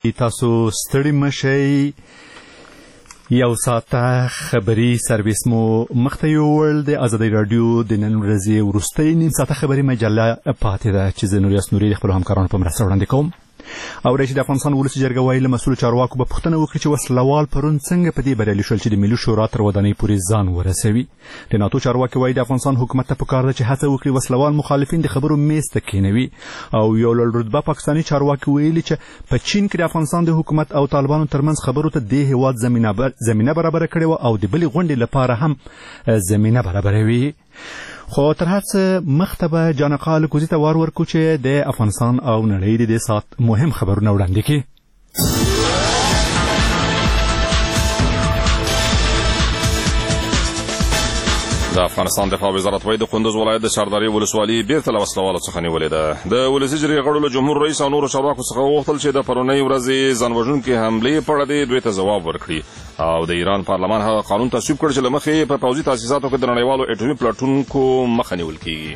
تاسو ستړي مشئ یو ساعته خبری سرویس مو مخته یوړل د ازادي رادیو د نن ورځې وروستۍ نیم ساعته خبری مجله پاتې ده چې زه نوریاس نوري خپل همکارانو په مرسته وړاندې کوم. او رئیس د افغانستان ولسي جرګه وایي له مسؤل چارواکو به پوښتنه وکړي چې وسلوال پرون څنګه په دې بریالي شول چې د ملي شورا تر ودانۍ پورې ځان ورسوي. د ناتو چارواکي وایي د افغانستان حکومت ته پکار ده چې هڅه وکړي وسلوال مخالفین د خبرو میز ته کېنوي. او یو لوړ رتبه پاکستاني چارواکي ویلي چې په چین کې د افغانستان د حکومت او طالبانو ترمنځ خبرو ته د هیواد زمینه برابره کړې وه او د بلې غونډې لپاره هم زمینه برابروي. خو تر هڅه مخته به جانقا لکوزي ته وار ورکو چې د افغانستان او نړۍ د دې ساعت مهم خبرونه وړاندې کړي. د افغانستان دفاع وزارت وايي د کندوز ولایت د شارداري ولسوالۍ بیرته له وسلوالو څخه نیولې ده. د ولسي جرګې غړو له جمهور رئیس او نورو چارواکو څخه وغوښتل چې د پرونۍ ورځې ځانوژونکې حملې په اړه دوی ته ځواب ورکړي. او د ایران پارلمان هغه قانون تصویب کړ چې له مخې په پوځي تاسیساتو کې د نړیوالو اټومي پلاټونکو مخه نیول کیږي.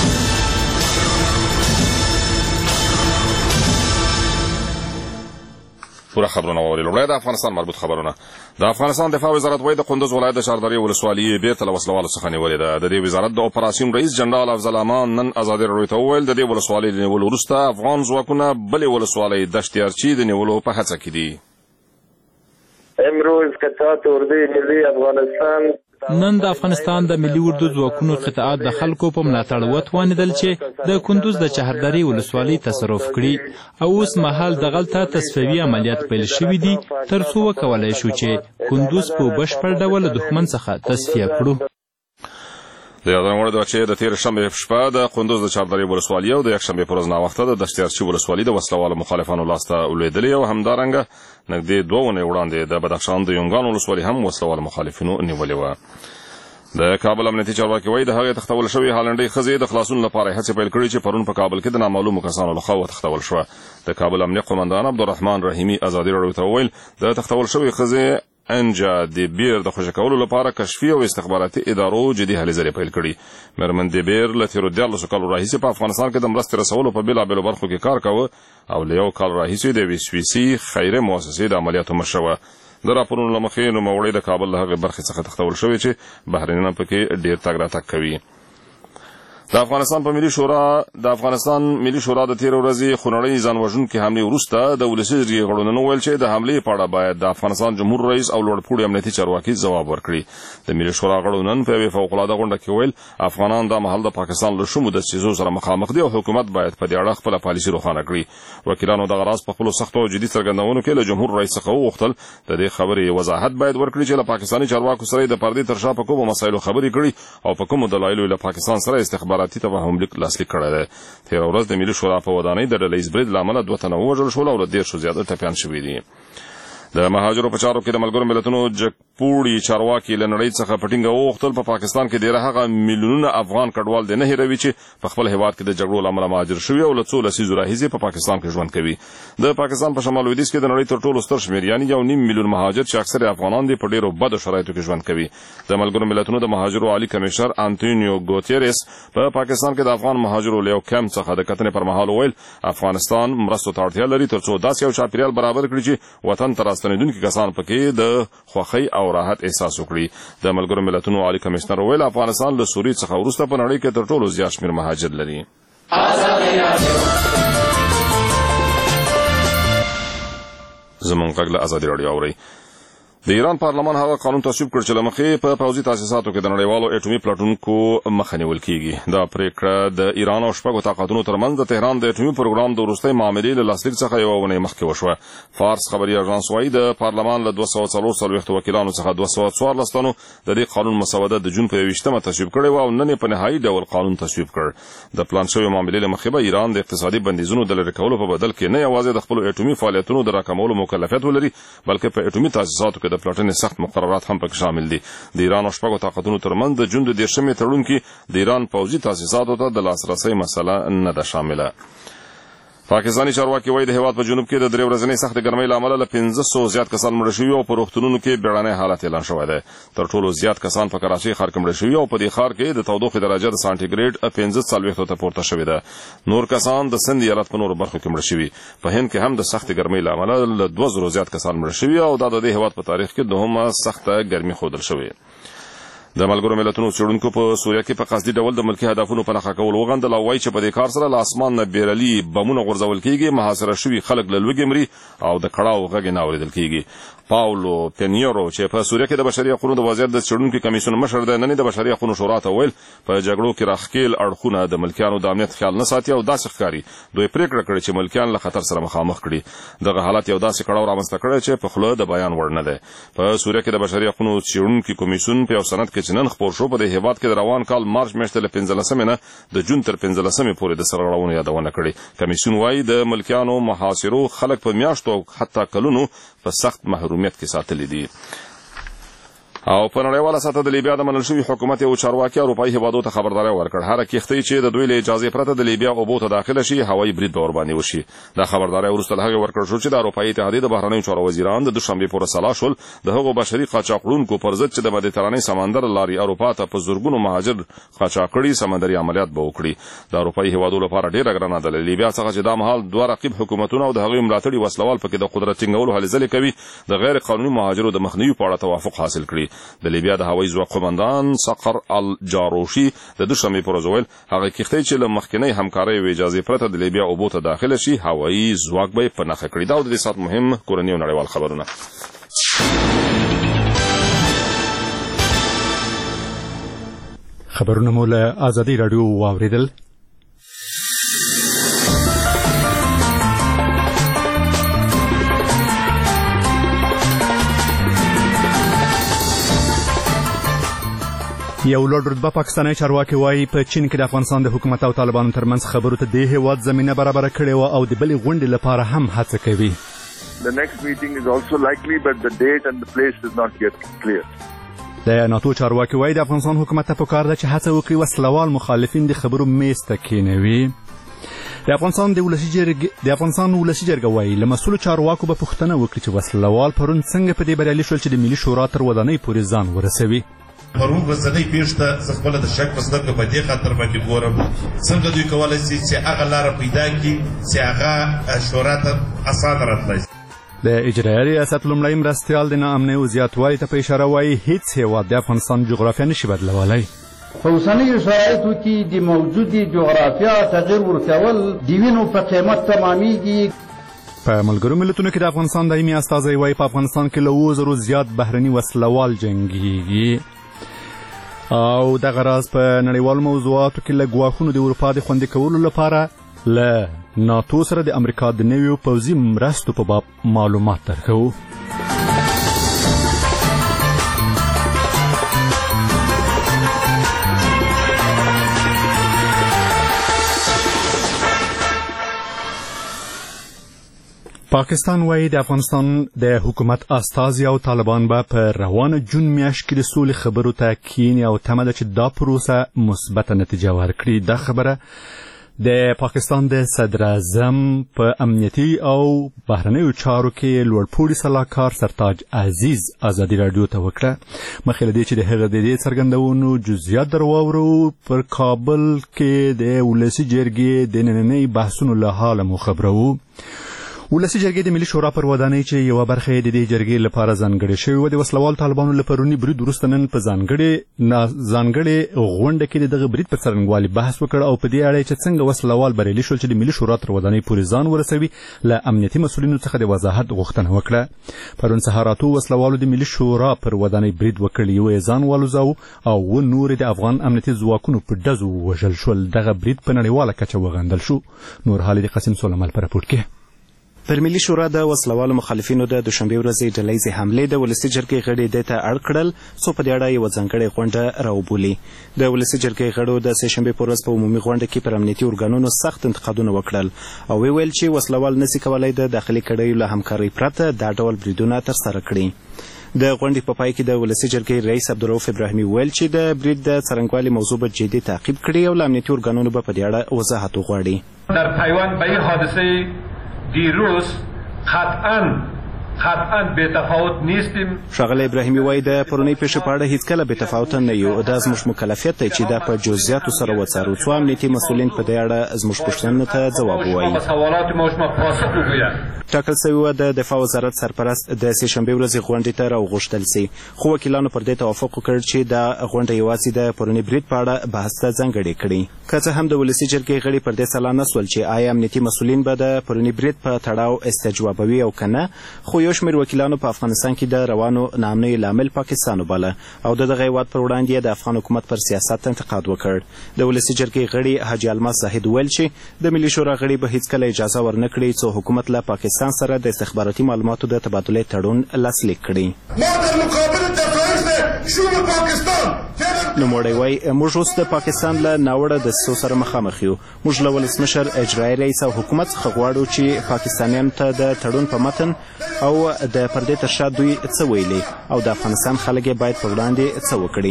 پوره خبرونه واورئ. د افغانستان مربوط خبرونه. د افغانستان دفاع وزارت وايي د کندوز ولایت د شارداري ولسوالۍ بیرته له وسلوالو څخه نیولې ده. د دې وزارت د اپراسیون رئیس جنرال افضل امان نن ازادي راډیو ته وویل د دې ولسوالۍ له نیولو وروسته افغان ځواکونه بلې ولسوالۍ دشتیارچي د نیولو په هڅه کې دي. امروز قطعات اردوی ملی افغانستان نن د افغانستان د ملي اردو ځواکونو قطعات د خلکو په ملاتړ وتوانېدل چې د کندوز د چهرداري ولسوالۍ تصرف کړي او اوس مهال دغلته تصفیوي عملیات پیل شوي دي تر څو وکولای شو چې کندوز په بشپړ ډول له دښمن څخه تصفیه کړو. د یادونه وړ ده چې د تیر شنبې شپه د کندوز د چهرداري ولسوالۍ او د یکشنبې پر ورځ ناوخته د دشتیارچي ولسوالۍ د وسلوالو مخالفانو لاسته ولوېدلې او همدارنګه نږدې 2 اونۍ وړاندې د بدخشان د یونګان ولسوالۍ هم وسلوالو مخالفینو نیولې وه. د کابل امنیتي چارواکي وایي د هغې تښتول شوې هالنډۍ ښځې د خلاصون لپاره هڅې پیل کړي چې پرون په کابل کې د نامعلومو کسانو لخوا وتښتول شوه. د کابل امنیه قومندان عبدالرحمن رحیمي ازادي راډیو ته وویل د تښتول شوې ښځې انجا د بیر د خوشی کولو لپاره کشفي او استخباراتي ادارو جدي هلې ځلې پیل کړي. مېرمن د بیر له تېرو 14 کالو راهیسې په افغانستان کې د مرستې رسولو په بېلابېلو برخو کې کار کاوه او له 1 کال راهیسې د ویسویسي خیري مؤسسې د عملیاتو مشره وه. د راپورونو له مخې نوموړی د کابل له هغې برخې څخه تښتول شوی چې بهرنیان پکې ډېر تګ راتګ کوي. د افغانستان ملي شورا د تیر ورځې خونړۍ ځانوژونکې حملې وروسته د ولسي جرګې غړو نن وویل چې د حملې په اړه باید د افغانستان جمهور رئیس او لوړپوړي امنیتي چارواکي ځواب ورکړي. د ملي شورا غړو نن په یوې فوقالعاده غونډه کې وویل افغانان دا مهال د پاکستان له شومو دسیسو سره مخامخ دي او حکومت باید په دې اړه خپله پالیسي روښانه کړي. وکیلانو دغه راز په خپلو سختو او جدي څرګندونو کې له جمهور رئیس څخه وغوښتل د دې خبرې وضاحت باید ورکړي چې له پاکستاني چارواکو سره د پردې تر شا په کومو مسایلو خبرې کړي او په کومو دلایلو له پاکستان سره استخباراتي تفاهم لیک لاسلیک کړی دی. تېره ورځ د ملي شورا په ودانۍ د ډله ییز برید له امله 2 تنه ووژل شول او له 10 زیاته ټپیان شوي دي. د مهاجرو په چارو کې د ملګرو ملتونو جګپوړي چارواکي له نړۍ څخه په ټینګه وغوښتل په پاکستان کې ډېره هغه میلیونونه افغان کډوال دې نه هېروي چې په خپل هېواد کې د جګړو له امله مهاجر شوي او له څو لسیزو راهیسې په پاکستان کې ژوند کوي. د پاکستان په شمال لویدیځ کې د نړۍ تر ټولو ستر شمېر یعنې 1.5 میلیون مهاجر چې اکثر افغانان دي په ډېرو بدو شرایطو کې ژوند کوي. د ملګرو ملتونو د مهاجرو عالی کمشنر انټونیو ګوتیریس په پاکستان کې د افغان مهاجرو له یو کمپ څخه د کتنې پر مهال وویل افغانستان مرستو ته اړتیا لري تر څو داسې یو چاپیریال برابر کړي چې وطن ته راستنېدونکي کسان پکې د خوښۍ او راحت احساس وکړي. د ملګرو ملتونو عالی کمشنر وویل افغانستان له سوریې څخه وروسته په نړۍ کې تر ټولو زیات شمېر مهاجر لري. زموږ غږ له ازادي راډیو اورئ. د ایران پارلمان هغه قانون تصویب کړ چې له مخې په پوځي تاسیساتو کې د نړیوالو اټومي پلاټونکو مخه نیول کیږي. دا پریکړه د ایران او شپږو طاقتونو ترمنځ د تهران د اټومي پروګرام د وروستۍ معاملې له لاسلیک څخه یوه اونۍ مخکې وشوه. فارس خبري اژانس وایي د پارلمان له 244 وکیلانو څخه 214 تنو د دې قانون مسوده د جون په 21مه تصویب کړې وه او نن یې په نهایي ډول قانون تصویب کړ. د پلان شوې معاملې له مخې به ایران د اقتصادي بندیزونو د لرې کولو په بدل کې نه یوازې د خپلو اټومي فعالیتونو د راکمولو مکلفیت ولري بلکې په اټومي تاسیساتو کې د پلاټنې سخت مقررات هم پکې شامل دي. د ایران او شپږو طاقتونو ترمنځ د جون د 10مې تړون کې د ایران پوځي تاسیساتو ته د لاسرسۍ مسله نه ده شامله. پاکستاني چارواکي وایي د هیواد په جنوب کې د 3 ورځنۍ سخت ګرمۍ له امله له 500 زیات کسان مړه شوي او په روغتونونو کې بیړنی حالت اعلان شوی دی. تر ټولو زیات کسان په کراچۍ ښار کې مړه شوي او په دې ښار کې د تودوخې درجه د سانټیګریډ 45 ته پورته شوې ده. نور کسان د سند ایالت په نورو برخو کې مړه شوي. په هند کې هم د سخت ګرمۍ له امله له 2000 زیات کسان مړه شوي او دا د دې هیواد په تاریخ کې دوهمه سخته ګرمي ښودل شوې. د ملګرو ملتونو څېړونکو په سوریه کې په قصدي ډول د ملکي هدفونو په نښه کول وغندل او وایي چې په دې کار سره له اسمان نه بیرلي بمونه غورځول کېږي، محاصره شوي خلک له لوږې مري او د کړاو غږ نه اورېدل کېږي. پاولو پینیرو چې په سوریه کې د بشري حقوقو د وضعیت د څېړونکي کمیسیون مشر دی، نن د بشري حقوقو شورا ته ویل په جګړو کې راښکېل اړخونه د ملکیانو د امنیت خیال نه ساتي او داسې ښکاري دوی پرېکړه کړې چې ملکیان له خطر سره مخامخ کړي. دغه حالت یو داسې کړاو رامنځته کړی چې په خوله د بیان وړ نه دی. په سوریه کې د بشري حقوقو څېړونکي کمیسیون په یو سند کې چې نن خپور شو په دې هیواد کې د روان کال مارچ میاشتې له 15 نه د جون تر 15 پورې د سرغړونو یادونه کړې. کمیسیون وایي د ملکیانو محاصرو خلک په میاشتو او حتی کلونو په سخت محرومیت کې ساتلي دي. او په نړیواله سطحه د لیبیا د منل شوي حکومت یو چارواکي اروپایي هیوادو ته خبرداری ورکړ هره کښتۍ چې د دوی له اجازې پرته د لیبیا اوبو ته داخله شي هوایي برید به ورباندې وشي. دا خبرداری وروسته له هغې ورکړل شو چې د اروپایي اتحادیې د بهرنیو چارو وزیران د دوشنبې پورې سلا شول د هغو بشري قاچاقړونکو پر ضد چې د مدیترانې سمندر لارې اروپا ته په زرګونو مهاجر قاچاق کړي سمندري عملیات به وکړي. د اروپایي هیوادو لپاره ډېره ګرانه ده له لیبیا څخه چې دا مهال دوه رقیب حکومتونه او د هغوی ملاتړي وسلوال پکې د قدرت ټینګولو هلې ځلې کوي د غیر قانوني مهاجرو د مخنیوي په اړه توافق حاصل کړي. د لیبیا د هوایي ځواک قومندان صقر الجاروشي د دوشنبې پر ورځ ویل هغه کښتۍ چې له مخکینۍ همکارۍ او اجازې پرته د لیبیا اوبو ته داخله شي هوایي ځواک به یې په نښه کړي. دا د دې ساعت مهم کورني او نړیوال خبرونه. خبرونه مو له ازادي راډیو واوریدل. یو لوړ رتبه پاکستاني چارواکي وایي په چین کې د افغانستان د حکومت او طالبانو ترمنځ خبرو ته د هیواد زمینه برابره کړې وه او د بلې غونډې لپاره هم هڅه کوي. The next meeting is also likely, but the date and the place is not yet clear. د ناتو چارواکي وایي د افغانستان حکومت ته پکار ده چې هڅه وکړي وسلوال مخالفین د خبرو میز ته کېنوي. د افغانستان ولسي جرګه وایي له مسؤلو چارواکو به پوښتنه وکړي چې وسلوال پرون څنګه په دې بریالي شول چې د ملي شورا تر ودانۍ پورې ځان ورسوي. پرون ورځنۍ پیښه ته زه خپله د شک په سترګه په دې خاطر باندې ګورم څنګه دوی کولی شي چې هغه لاره پیدا کړي چې هغه شورا ته اسانه راتلی. د اجرایي ریاست لومړی مرستیال د ناامنۍ او زیاتوالي ته په اشاره وایي هیڅ هیواد د افغانستان جغرافیه نشي بدلولی. په اوسنیو شرایطو کې د موجودې جغرافیه تغیر ورکول د وینو په قیمت تمامیږي. په ملګرو ملتونو کې د افغانستان دایمي استازی وایي په افغانستان کې له 2000 زیات بهرني وسلوال جنګیږي او دغه راز په نړیوالو موضوعاتو کې له ګواښونو د اروپا د خوندي کولو لپاره له ناتو سره د امریکا د نویو پوځي مرستو په باب معلومات درکوو. پاکستان وایي د افغانستان د حکومت استازي او طالبان به په روانه جون میاشت کې د سولې خبرو ته کیني او تمه ده چې دا پروسه مثبته نتیجه ورکړي. دا خبره د پاکستان د صدر اعظم په امنیتي او بهرنیو چارو کې لوړپوړي سلاکار سرتاج عزیز ازادي راډیو ته وکړه. مخکې له دې چې د هغه د دې څرګندونو جزئیات در واورو پر کابل کې د ولسي جرګې د نننۍ بحثونو له حاله مو خبرو. ولسي جرګې د ملي شورا پر ودانۍ چې یوه برخه یې د دې جرګې لپاره ځانګړې شوې وه د وسلوال طالبانو له پروني برید وروسته نن په ځانګړې غونډه کې د دغه برید پر څرنګوالي بحث وکړ او په دې اړه چې څنګه وسلوال بریالي شول چې د ملي شورا تر ودانۍ پورې ځان ورسوي له امنیتي مسؤلینو څخه د وضاحت غوښتنه وکړه. پرون سهار اتو وسلوالو د ملي شورا پر ودانۍ برید وکړ، یو یې ځان والوځاوه او اووه نور د افغان امنیتي ځواکونو په ډزو ووژل شول. دغه برید په نړیواله کچه وغندل شو. نور حال د قاسم سلیمان په راپور کې. پر ملي شورا د وسلوالو مخالفینو د دوشنبې ورځې ډلهیزې حملې د ولسي جرګې غړي دې ته اړ کړل څو په دې اړه یوه ځانګړې غونډه راوبولي. د ولسي جرګې غړو د سهشنبې په ورځ په عمومي غونډه کې پر امنیتي ارګانونو سخت انتقادونه وکړل او ویل چې وسلوال نسي کولی د داخلي کړیو له همکارۍ پرته دا ډول بریدونه ترسره کړي. د غونډې په پای کې د ولسي جرګې رئیس عبدالرؤف ابراهیمي ویل چې د برید د څرنګوالي موضوع به جدي تعقیب کړي او له امنیتي ارګانونو به په دې اړه وضاحت وغواړي. در پیوند به این حادثه دیروز قطعا بېتفاوت نیستیم. ښاغلی ابراهیمي وایي د پرونۍ پیښې په اړه هیڅکله بېتفاوته نه یو. دا زموږ مکلفیت دی چې دا په جزئیاتو سره وڅارو. څو امنیتي مسؤلین په دې اړه زموږ پوښتنو ته ځواب ووایي. ټاکل سوي وه د دفاع وزارت سرپرست د سې شنبې ورځې غونډې ته راوغوښتل سي، خو وکیلانو پر دې توافق وکړ چې دا غونډه یوازې د پروني برید په اړه بحث ته ځانګړې کړي. که څه هم د ولسي جرګې غړي پر دې سلا نه سول چې آیا امنیتي مسؤلین به د پروني برید په تړاو استجوابوي او که نه، خو یو شمېر وکیلانو په افغانستان کې د روانو ناامنیو لامل پاکستان وباله او د دغه هېواد پر وړاندې د افغان حکومت پر سیاست انتقاد وکړ. د ولسي جرګې غړي حاجي الماس زاهد ویل چې د ملي شورا غړي به هیڅکله اجازه ورنکړي څو حکومت له پاکستان سره د استخباراتي معلوماتو د تبادلې تړون لاسلیک کړي. نوموړی وایي موږ اوس د پاکستان له ناوړه دسیسو سره مخامخ یو. موږ له ولسمشر اجرایي رئیس او حکومت څخه غواړو چې پاکستانیانو ته د تړون په متن او د پردې تر شا دوی څه ویلي او د افغانستان خلک یې باید په وړاندې څه وکړي.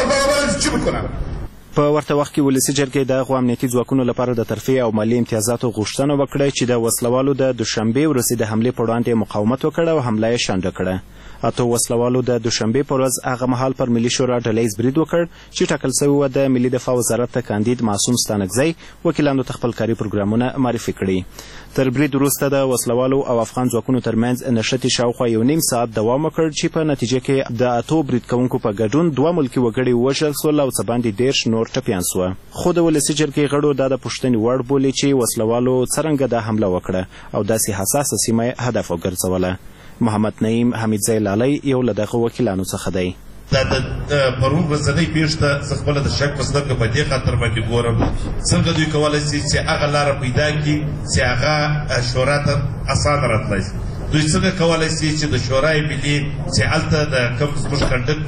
په ورته وخت کې ولسي جرګې د هغو امنیتي ځواکونو لپاره د ترفیع او مالي امتیازاتو غوښتنه وکړه چې د وسلوالو د دوشنبې ورځې د حملې په وړاندې مقاومت وکړ او حمله یې شنډه کړه. اتو وسلوالو د دوشنبې په ورځ هغه مهال پر ملي شورا ډلیز برید وکړ چې ټاکل سوی وه د ملي دفاع وزارت ته کاندید معصوم ستانکزی وکیلانو ته خپل کاري پروګرامونه معرفي کړي. تر برید وروسته د وسلوالو او افغان ځواکونو ترمنځ نښتې شاوخوا 1.5 ساعت دوام وکړ چې په نتیجه کې د اتو برید کوونکو په ګډون 2 ملکي وګړي ووژل سول او څه باندې 10 نور ټپیان سوه. خو د ولسي جرګې غړو دا د پوښتنې وړ بولي چې وسلوالو څرنګه دا حمله وکړه او داسې حساسه سیمه هدف وګرځوله. محمد نعیم حمیدزی لالی یو له دغه وکیلانو څخه دی. دا د پرون ورځنۍ پیښې ته زه خپله د شک په سترګه په دې خاطر باندې ګورم څنګه دوی کولی شي چې هغه لاره پیدا کړي چې هغه شورا ته اسانه راتلی شي. دوی څنګه کولی شي چې د شورای ملي چې هلته د کوم زموږ کنډک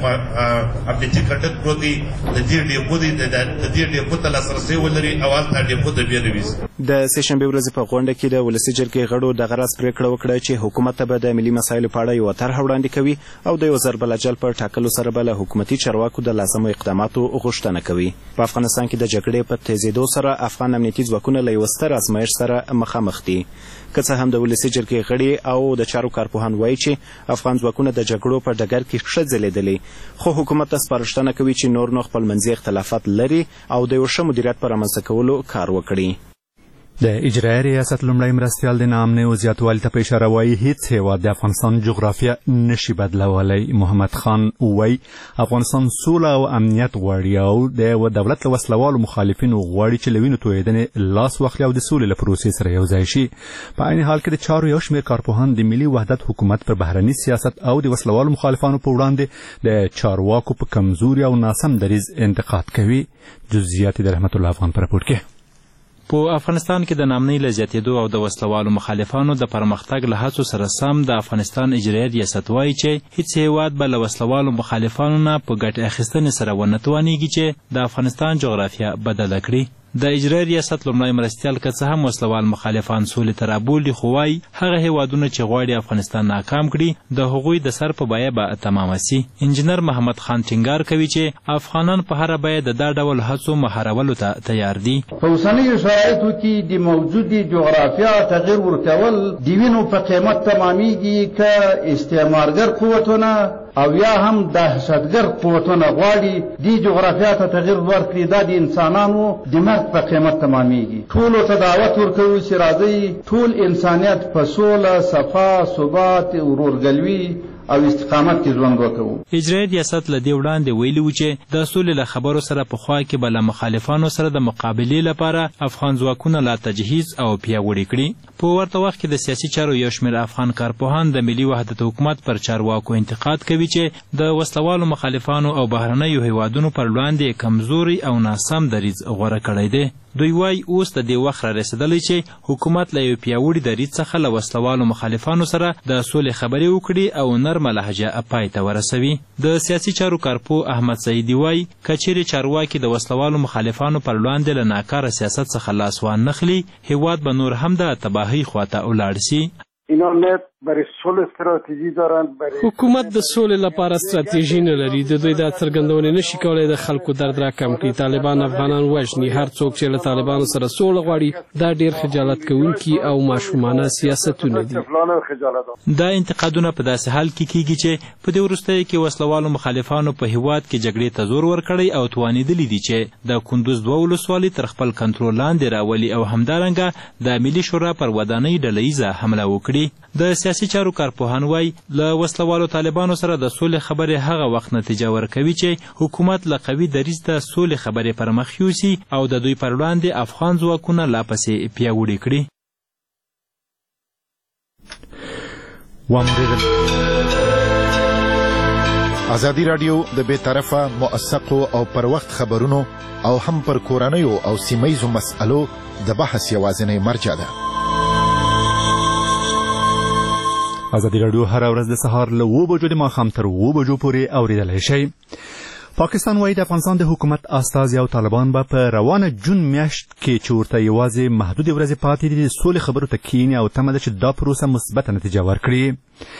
امنیتي کنډک پروت دی د دې ډیپو دی د دې ډیپو ته لاسرسی ولري او هلته ډیپو د بیا ویسي. د سې شنبې ورځې په غونډه کې د ولسي جرګې غړو دغه راز پرېکړه وکړه چې حکومت ته به د ملي مسایلو په اړه یوه طرحه وړاندې کوي او د یو ضرب الاجل په ټاکلو سره به له حکومتي چارواکو د لازمو اقداماتو غوښتنه کوي. په افغانستان کې د جګړې په تیزېدو سره افغان امنیتي ځواکونه له یوه ستر ازمایښت سره مخامخ دي. که څه هم د ولسي جرګې غړي او د چارو کارپوهان وایي چې افغان ځواکونه د جګړو په ډګر کې ښه ځلېدلي، خو حکومت ته سپارښتنه کوي چې نور نو خپل منځي اختلافات لري او د یو ښه مدیریت په رامنځته کولو کار وکړي. د اجرایي ریاست لومړی مرستیال د ناامنیو زیاتوالي ته په اشاره وایي هیڅ هیواد د افغانستان جغرافیه نشي بدلولی. محمد خان وایي افغانستان سوله او امنیت غواړي او د دولت له وسلوالو مخالفینو غواړي چې له وینو تویېدنې لاس واخلي او د سولې له پروسې سره یو ځای شي. په عین حال کې د چارو یو شمېر کارپوهان د ملي وحدت حکومت پر بهرني سیاست او د وسلوالو مخالفانو په وړاندې د چارواکو په کمزوري او ناسم دریځ انتقاد کوي. جزئیات د رحمت الله افغان په راپور کې. په افغانستان کې د ناامنۍ له زیاتېدو او د وسلوالو مخالفانو د پرمختګ له هڅو سره سم د افغانستان اجرایي ریاست وایي چې هیڅ هیواد به له وسلوالو مخالفانو نه په ګټې اخیستنې سره ونه توانیږي چې د افغانستان جغرافیه بدله کړي. د اجرایي ریاست لومړی مرستیال که څه هم وسلوال مخالفان سولې ته رابولي، خو وایي هغه هیوادونه چې غواړي افغانستان ناکام کړي د هغوی د سر په بیه به تمامه سي. انجینر محمد خان ټینګار کوي چې افغانان په هره بیه د دا ډول هڅو مهارولو ته تیار دي. په اوسنیو شرایطو کې د موجودې جغرافیا تغییر ورکول د وینو په قیمت تمامیږي که استعمارګر قوتونه او یا هم دهشتګر قوتونه غواړي دې جغرافیا ته تغییر ورکړي. دا د انسانانو د مرګ په قیمت تمامیږي. ټولو ته دعوت ورکوي چې راځئ ټول انسانیت په سوله، صفا، ثبات، ورورګلوي او استقامت کې ژوند وکړو. اجرایي ریاست له دې وړاندې ویلي و چې د سولې له خبرو سره پخوا کې به له مخالفانو سره د مقابلې لپاره افغان ځواکونه لا تجهیز او پیاوړي کړي. په ورته وخت کې د سیاسي چارو یو شمېر افغان کارپوهان د ملي وحدت حکومت پر چارواکو انتقاد کوي چې د وسلوالو مخالفانو او بهرنیو هیوادونو پر وړاندې کمزوري او ناسم دریځ غوره کړی دی. دوی وایي اوس د دې وخت را رسېدلی چې حکومت له یو پیاوړي دریځ څخه له وسلوالو مخالفانو سره د سولې خبرې وکړي او نرمه لهجه پای ته ورسوي. د سیاسي چارو کارپوه احمد سعیدي وایي که چیرې چارواکي د وسلوالو مخالفانو پر وړاندې له ناکاره سیاست څخه لاس وانخلي، هیواد به نور هم د تباهۍ خواته ولاړ سي. اینا نه برای صلح استراتژی دارن. حکومت د سولې لپاره استراتیژي نه لري. د دوی دا څرګندونه نشي کولای د خلکو درد راکم کړي. طالبان افغانان وژني. هر څوک چې له طالبانو سره سوله غواړي دا ډیر خجالت کوونکي او ماشومانه سیاستونه دي. دا انتقادونه په داسې حال کې کیږي چې په دې وروستیو کې وسلوالو مخالفانو په هیواد کې جګړې ته زور ورکړی او توانېدلي دي چې د کندوز 2 ولسوالۍ تر خپل کنټرول لاندې راولي او همدارنګه د ملي شورا پر ودانۍ ډله ییزه حمله وکړي. د سیاسي چارو کارپوهان وایي له وسلوالو طالبانو سره د سولې خبرې هغه وخت نتیجه ورکوي چې حکومت له قوي دریځ د سولې خبرې پر مخ یوسي او د دوی پر وړاندې افغان ځواکونه لا پسې پیاوړي کړي. ازادي راډیو د بې طرفه موثقو او پر وخت خبرونو او هم پر کورنیو او سیمهیزو مسألو د بحث یوازینی مرجع ده. ازادي راډیو هر ورځ د سهار له 7 بجو د ماښام تر 7 بجو پورې اوریدلای شئ. پاکستان وايي د افغانستان د حکومت استازي او طالبان به په روانه جون میاشت کې چې ورته یوازې محدود ورځې پاتې دي د سولې خبرو ته کیني او تمه ده چې دا پروسه مثبته نتیجه ورکړي.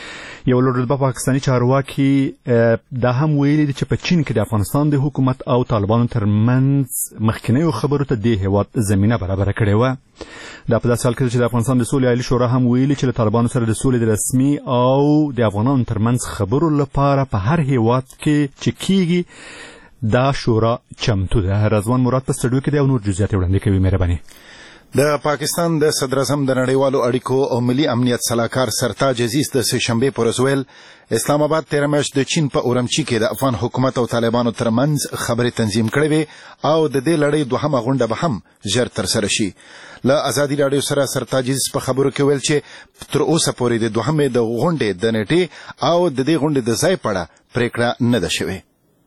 یو لوړ رتبه پاکستاني چارواکي دا هم ویلي دي چې په چین کې د افغانستان د حکومت او طالبانو ترمنځ مخکینیو خبرو ته د هیواد زمینه برابره کړې وه. دا په داسې حال کې چې د افغانستان د سولې عالي شورا هم ویلي چې له طالبانو سره د سولې د رسمي او د افغانانو ترمنځ خبرو لپاره په هر هیواد کې چې کیږي دا شورا چمتو ده. رضوان مراد په سټډیو کې دی او نور جزئیات وړاندې کوي. مهرباني. د پاکستان د صدر اعظم د نړیوالو اړیکو او ملي امنیت سلاکار سرتاج عزیز د سه شنبې پر ورځ ویل اسلام آباد 13 میاشت د چین په اورمچي کې د افغان حکومت او طالبانو ترمنځ خبرې تنظیم کړې وې او د دې لړۍ دوهمه غونډه به هم ژر ترسره شي. له ازادي راډیو سره سرتاج عزیز په خبرو کې ویل چې تر اوسه پورې د دوهمې د غونډې د نیټې او د دې غونډې د ځای په اړه پریکړه نه ده شوې.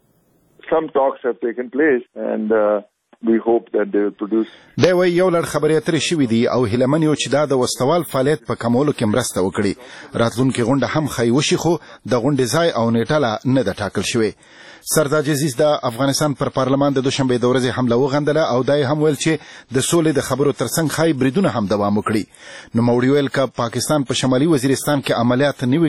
Some talks have taken place and we hope that they will produce. دا وی یو لړ خبرې اترې شوې دي او هیلمن یو چې دا د وسوال فعالیت په کمولو کې مرسته وکړي. راتلونکي غونډه هم ښایي وشي خو د غونډې ځای او نیټه لا نه ده ټاکل شوې. سرتاج عزیز د افغانستان پر پارلمان د دوشنبې د ورځې حمله وغندله او دا هم ویل چې د سولې د خبرو ترڅنګ ښایي بریدونه هم دوام وکړي. نوموړي ویل که پاکستان په شمالي وزیرستان کې عملیات نه وي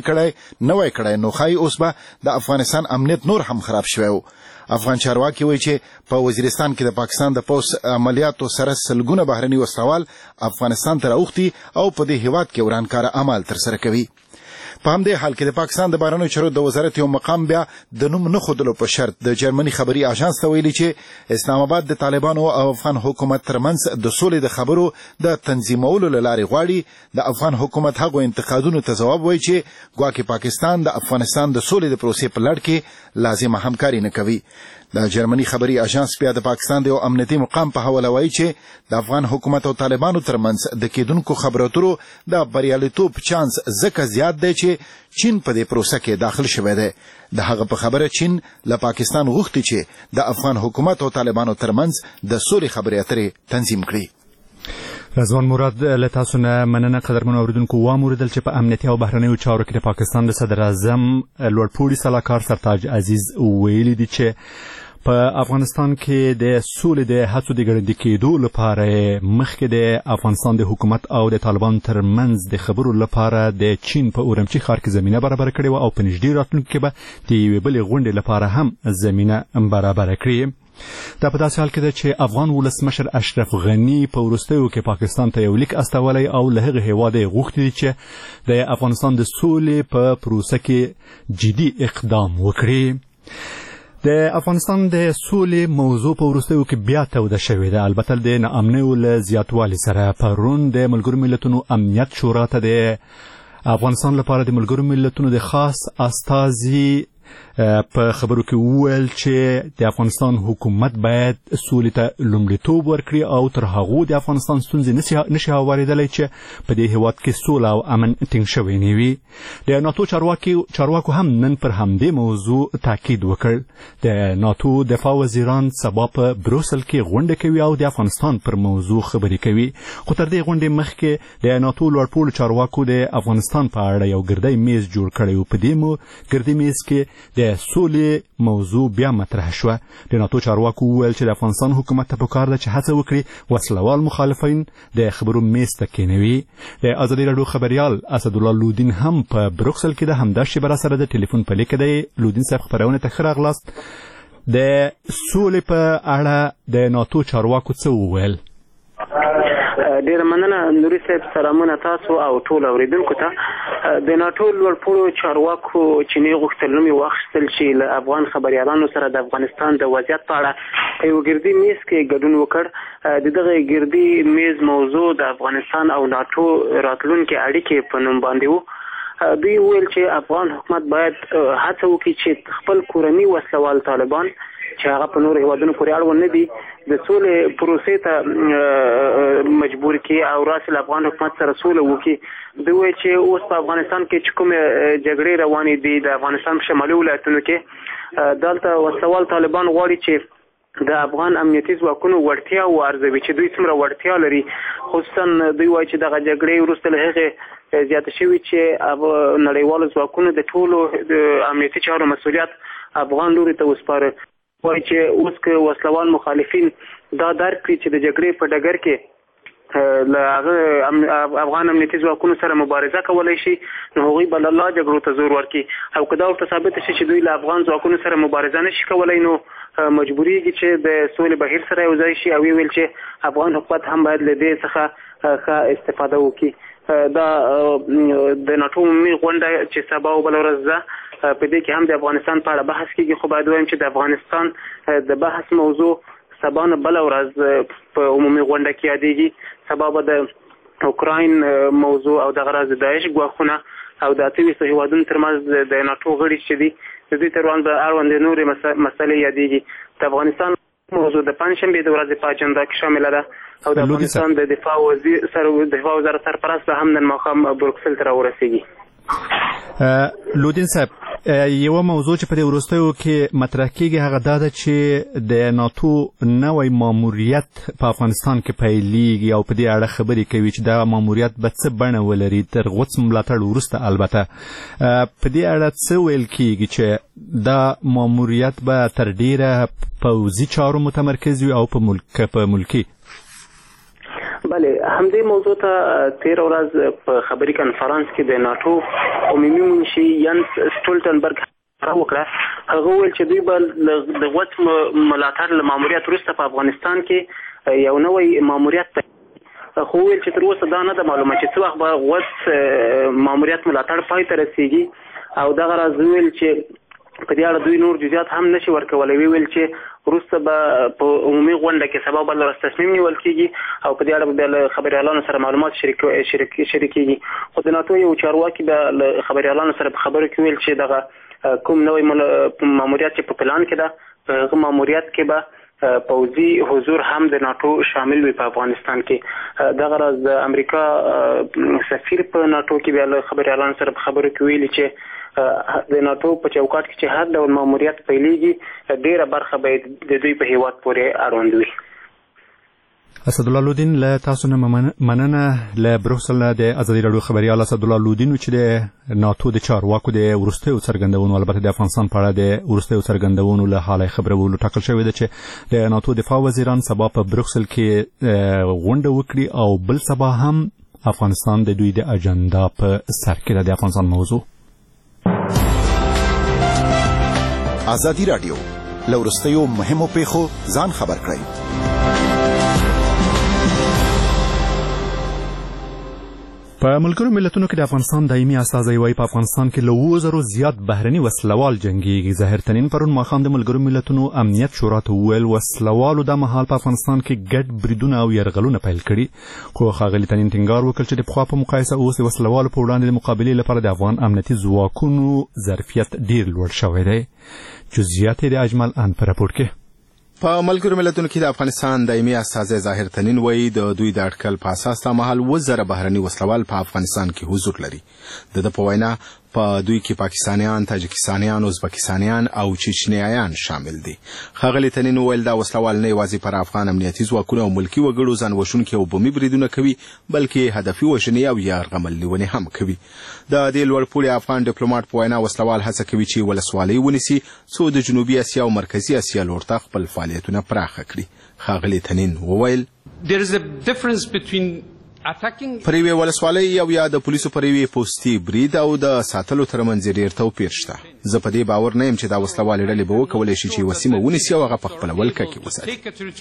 کړی نو ښایي اوس به د افغانستان امنیت نور هم خراب شوی و. افغان چارواکي وایي چې په وزیرستان کې د پاکستان د پوځ عملیاتو سره سلګونه بهرني وسلوال افغانستان ته راوښتي او په دې هیواد کې ورانکاره اعمال ترسره کوي. په همدې حال کې د پاکستان د بهرنیو چارو د وزارت یو مقام بیا د نوم نه ښودلو په شرط د جرمني خبري اژانس ته ویلي چې اسلام آباد د طالبانو او افغان حکومت ترمنځ د سولې د خبرو د تنظیمولو له لارې غواړي د افغان حکومت هغو انتقادونو ته ځواب وایي چې ګواکې پاکستان د افغانستان د سولې د پروسې په لړ کې لازمه همکاري نه کوي. د جرمني خبري اژانس بیا د پاکستان د یو امنیتي مقام په حواله وایي چې د افغان حکومت او طالبانو ترمنځ د کېدونکو خبرو اترو د بریالیتوب چانس ځکه زیات دی چې چین په دې پروسه کې داخل شوی دی. د هغه په خبره چین له پاکستان غوښتي چې د افغان حکومت او طالبانو ترمنځ د سولې خبرې اترې تنظیم کړي. رضوان مراد له تاسو نه مننه. قدرمنو اوریدونکو واوریدل چې په امنیتي او بهرنیو چارو کې د پاکستان د صدر اعظم لوړپوړي سلاکار سرتاج عزیز ویلي دي چې په افغانستان کې د سولې د هڅو د ګړندي کېدو لپاره مخکې د افغانستان د حکومت او د طالبانو ترمنځ د خبرو لپاره د چین په اورمچي ښار کې زمینه برابره کړې وه او په نږدې راتلونکي کې به د یوې بلې غونډې لپاره هم زمینه برابره کړي. دا په داسې حال کې ده چې افغان ولسمشر اشرف غني په وروستیو کې پاکستان ته یو لیک استولی او له هغه هیواده یې غوښتي دي چې د افغانستان د سولې په پروسه کې جدي اقدام وکړي. د افغانستان د سولې موضوع په وروستیو کې بیا توده شوې ده. البته د ناامنیو له زیاتوالي سره پرون د ملګرو ملتونو امنیت شورا ته د افغانستان لپاره د ملګرو ملتونو د خاص استازي په خبرو کې وویل چې د افغانستان حکومت باید سولې ته لومړیتوب ورکړي او تر هغو د افغانستان ستونزې نشي هوارېدلی چې په دې هیواد کې سوله او امن ټینګ شوی نه وي. د ناتو چارواکو هم نن پر همدې موضوع تاکید وکړ. د ناتو دفاع وزیران سبا په بروسل کې غونډه کوي او د افغانستان پر موضوع خبرې کوي. خو تر دې غونډې مخکې د ناتو لوړپوړو چارواکو د افغانستان په اړه یو ګردی میز جوړ کړی و. په دې ګردی میز کې د سولې موضوع بیا مطرح شوه. د ناتو چارواکو وویل چې د افغانستان حکومت ته پکار ده چې هڅه وکړي وسلوال مخالفین د خبرو میز ته کېنوي. د ازادي راډیو خبریال اسدالله لودین هم په بروکسل کې د همدا شیبه سره د ټلیفون په لیک دی. لودین صاحب خبرونه ته ښه راغلاست. د سولې په اړه د ناتو چارواکو څه وویل؟ ډیر مننه نوري صاحب، سلامونه تاسو او ټول اوریدونکو ته. د ناتو لوړپوړو چارواکو چې نه غوښتل نوم واخیستل چې له افغان خبريالانو سره د افغانستان د وضعیت په اړه یو ګردي میز کې ګډون وکړ. د دغه ګردي میز موضوع د افغانستان او ناتو راتلونکي اړیکې په نوم باندې وو. دوی ویل چې افغان حکومت باید هڅه وکړي چې خپل کورني وسلوال طالبان چې هغه په نور هیوادونو پورې اړوند نه دي د سولې پروسې ته مجبور کړي او راسل افغان حکومت سره سوله وکړي. دوی وایي چې اوس په افغانستان کې چې کومه جګړې روانې دي د افغانستان په شمالي ولایتونو کې دلته وسلوال طالبان غواړي چې د افغان امنیتي ځواکونو وړتیا وارزوي چې دوی څومره وړتیا لري. خصوصا دوی وایي چې دغه جګړې وروسته له هغې زیاته شوي چې نړیوالو ځواکونو د ټولو د امنیتي چارو مسؤلیت افغان لوري ته وسپاره. وایي چې اوس که وسلوال مخالفین دا درک کړي چې د جګړې په ډګر کې له افغان امنیتي ځواکونو سره مبارزه کولی شي نو هغوی به له جګړو ته زور ورکړي او که دا ورته ثابته شي چې دوی له افغان ځواکونو سره مبارزه نشي کولی نو مجبوریږي چې د سولې بهیر سره یو ځای شي او ویل چې افغان حکومت هم باید له دې څخه ښه استفاده وکړي. دا د ناتو عمومي غونډه چې سبا او بله ورځ ده په دې کې هم د افغانستان په اړه بحث کېږي. خو باید وایم چې د افغانستان د بحث موضوع سبا نه بله ورځ په عمومي غونډه کې یادېږي. سبا به د اوکراین موضوع او دغه راز د داعش ګواښونه او د 28 هیوادونو ترمنځ د ناتو غړي چې دي د دوی تر اړوندې نورې مسلې یادېږي. د افغانستان موضوع د پنجشنبې د ورځې په اجنډا کې شامله ده او د افغانستان د دفاع وزارت سرپرست به هم نن ماښام بروکسل ته راورسېږي. لودین صاحب، یوه موضوع چې په دې وروستیو کې مطرح کېږي هغه دا ده چې د ناتو نوی ماموریت په افغانستان کې پیلېږي او په دې اړه خبرې کوي چې دا ماموریت به څه بڼه ولري تر غوڅ ملاتړ وروسته. البته په دې اړه څه ویل کېږي چې دا ماموریت به تر ډیره پوځي چارو متمرکز وي او په ملکي بله همدې موضوع ته تیر ورځ په خبري کنفرانس کې د ناتو عمومي منشي ینس سټولټنبرګ وکړه. هغه ویل چې دوی به د غوڅ ملاتړ له ماموریت وروسته په افغانستان کې یو نوی ماموریت خو ویل چې تر اوسه دا نه ده معلومه چې څه وخت به غوڅ ماموریت ملاتړ پای ته رسیږي او دغه راز ویل چې په دې اړه دوی نور جزئیات هم نشي ورکولی. ویل چې وروسته به په عمومي غونډه کې سبا بله ورځ تصمیم نیول کېږي او په دې اړه به بیا له خبریالانو سره معلومات شریکېږي. خو د ناتو یو چارواکي به له خبریالانو سره په خبرو کې ویل چې دغه کوم نوی ماموریت چې په پلان کې ده په هغه ماموریت کې به پوځي حضور هم د ناتو شامل وي په افغانستان کې. دغه راز د امریکا سفیر په ناتو کې بیا له خبریالانو سره په خبرو کې ویلي چې د ناتو په چوکاټ کې چې هر ډول ماموریت پیلېږي ډېره برخه باید د دوی په هیواد پورې اړوند وي. اسدالله لودین له تاسو نه مننه. له بروکسل نه د ازادي راډیو خبریال اسدالله لودین چې د ناتو د چارواکو د وروستیو څرګندونو البته د افغانستان په اړه د وروستیو څرګندونو له حاله خبرولو ټاکل شوې ده چې د ناتو دفاع وزیران سبا په بروکسل کې غونډه وکړي او بل سبا هم افغانستان د دوی د اجنډا په سر کې د افغانستان موضوع. ازادي راډیو لورستیو مهمو پیښو ځان خبر کړئ. په ملګرو ملتونو کې د افغانستان دایمي استازی وايي په افغانستان کې له 2000 زیات بهرني وسلوال جنګيږي. ظاهر تنین پرون ماښام د ملګرو ملتونو امنیت شورا ته وویل وسلوالو د مهال په افغانستان کې ګډ بریدونه او یرغلونه پیل کړي. خو ښاغلي تنین ټینګار وکړ چې د پخوا په مقایسه اوس د وسلوالو په وړاندې د مقابلې لپاره د افغان امنیتي ځواکونو ظرفیت ډیر لوړ شوی دی. جزئیات د اجمل ان په راپور کې. په ملګرو ملتونو کې د افغانستان دایمي استازی ظاهر تنین وایي د دوی د اټکل په اساس تا مهال 2000 بهرني وسلوال په افغانستان کې حضور لري. د په وینا په دوی کې پاکستانیان، تاجکستانیان، ازبکستانیان او چچنیایان شامل دي. ښاغلي تنین وویل دا وسلوال نه یوازې پر افغان امنیتي ځواکونو او ملکي وګړو ځان وژونکي او بمي بریدونه کوي، بلکې هدفي وژنې او یرغمل نیونې هم کوي. د دې لوړپوړي افغان ډیپلوماټ په وینا وسلوال هڅه کوي چې ولسوالۍ ونیسي څو د جنوبي اسیا او مرکزي اسیا لور ته خپل فعالیتونه پراخه کړي. ښاغلي تنین وویل پر یوې ولسوالۍ او یا د پولیسو پر یوې پوستي برید او د ساتلو ترمنځ ډېر توپیر شته. زه په دې باور نه یم چې دا وسلوالې ډلې به وکولی شي چې یوه سیمه ونیسي او هغه په خپله ولکه کې وساتي.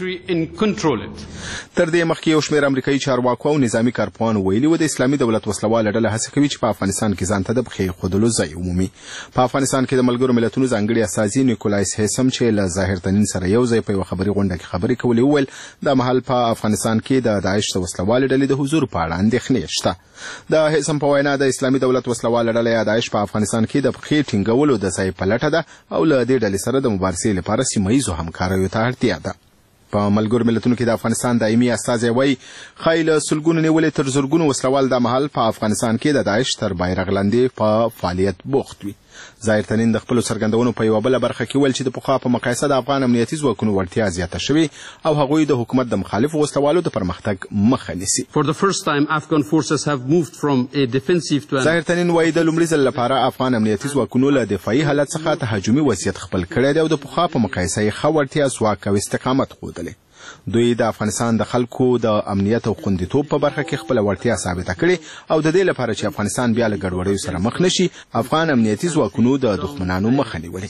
تر دې مخکې یو شمېر امریکایي چارواکو او نظامي کارپوهانو ویلي وو د اسلامي دولت وسلواله ډله هڅه کوي چې په افغانستان کې ځان ته د پښې ایښودلو ځای ومومي. په افغانستان کې د ملګرو ملتونو ځانګړي استازي نیکولایس هیسم چې له ظاهر تنین سره یو ځای په یوه خبري غونډه کې خبرې کولې وویل دا مهال په افغانستان کې د داعش د وسلوالې ډلې د حضور په اړه اندېښنې شته. د هیسم په وینا د اسلامي دولت وسلواله ډله یا داعش په افغانستان کې د پښې ټینګولو د ځای په لټه ده او له دې ډلې سره د مبارزې لپاره سیمه ییزو همکاریو ته اړتیا ده. په ملګرو ملتونو کې د افغانستان دایمي استازی وایي ښایي له سلګونو نیولې تر زرګونو وسلوال دا مهال په افغانستان کې د داعش تر بیرغ لاندې په فعالیت بوخت وي. ظاهر تنین د خپلو څرګندونو په یوه بله برخه کې ویل چې د پخوا په مقایسه د افغان امنیتي ځواکونو وړتیا زیاته شوې او هغوی د حکومت د مخالفو وسلوالو د پرمختګ مخه نیسي. ظاهر تنین وایي د لومړي ځل لپاره افغان امنیتي ځواکونو له دفاعي حالت څخه تهاجمي وضعیت خپل کړی دی او د پخوا په مقایسه یې ښه وړتیا، ځواک او استقامت ښودلی. دوی د افغانستان د خلکو د امنیت او خوندیتوب په برخه کې خپله وړتیا ثابته کړې او د دې لپاره چې افغانستان بیا له ګډوډیو سره مخ نشي افغان امنیتي ځواکونو د دښمنانو مخه نیولې.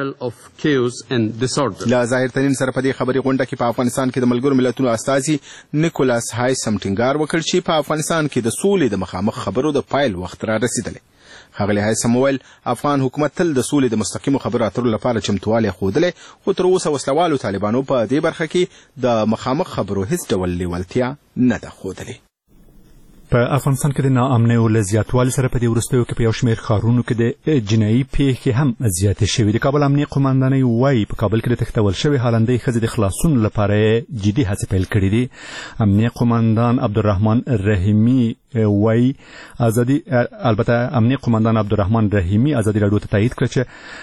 له ظاهر تنین سره په دې خبري غونډه کې په افغانستان کې د ملګرو ملتونو استازي نیکولاس هایسم ټینګار وکړ چې په افغانستان کې د سولې د مخامخ خبرو د پایل وخت را رسیدلی. ښاغلي هایسم وویل افغان حکومت تل د سولې د مستقیمو خبرو اترو لپاره چمتووالی ښودلی خو تر اوسه وسلوالو طالبانو په دې برخه کې د مخامخ خبرو هیڅ ډول لیوالتیا نه ده ښودلې. په افغانستان کې د ناامنۍ له زیاتوالي سره په دې وروستیو کې په یو شمېر ښارونو کې د جنایي پیښې هم زیاتې شوې. د کابل امنیې قومندانۍ وایي په کابل کې د تښتول شوې هالندۍ ښځې د خلاصون لپاره جدي هڅې پیل کړي دي. امنیې قومندان عبدالرحمن رحیمي وایي البته امنیې قومندان عبدالرحمن رحیمي ازادي راډیو ته تایید کړه چې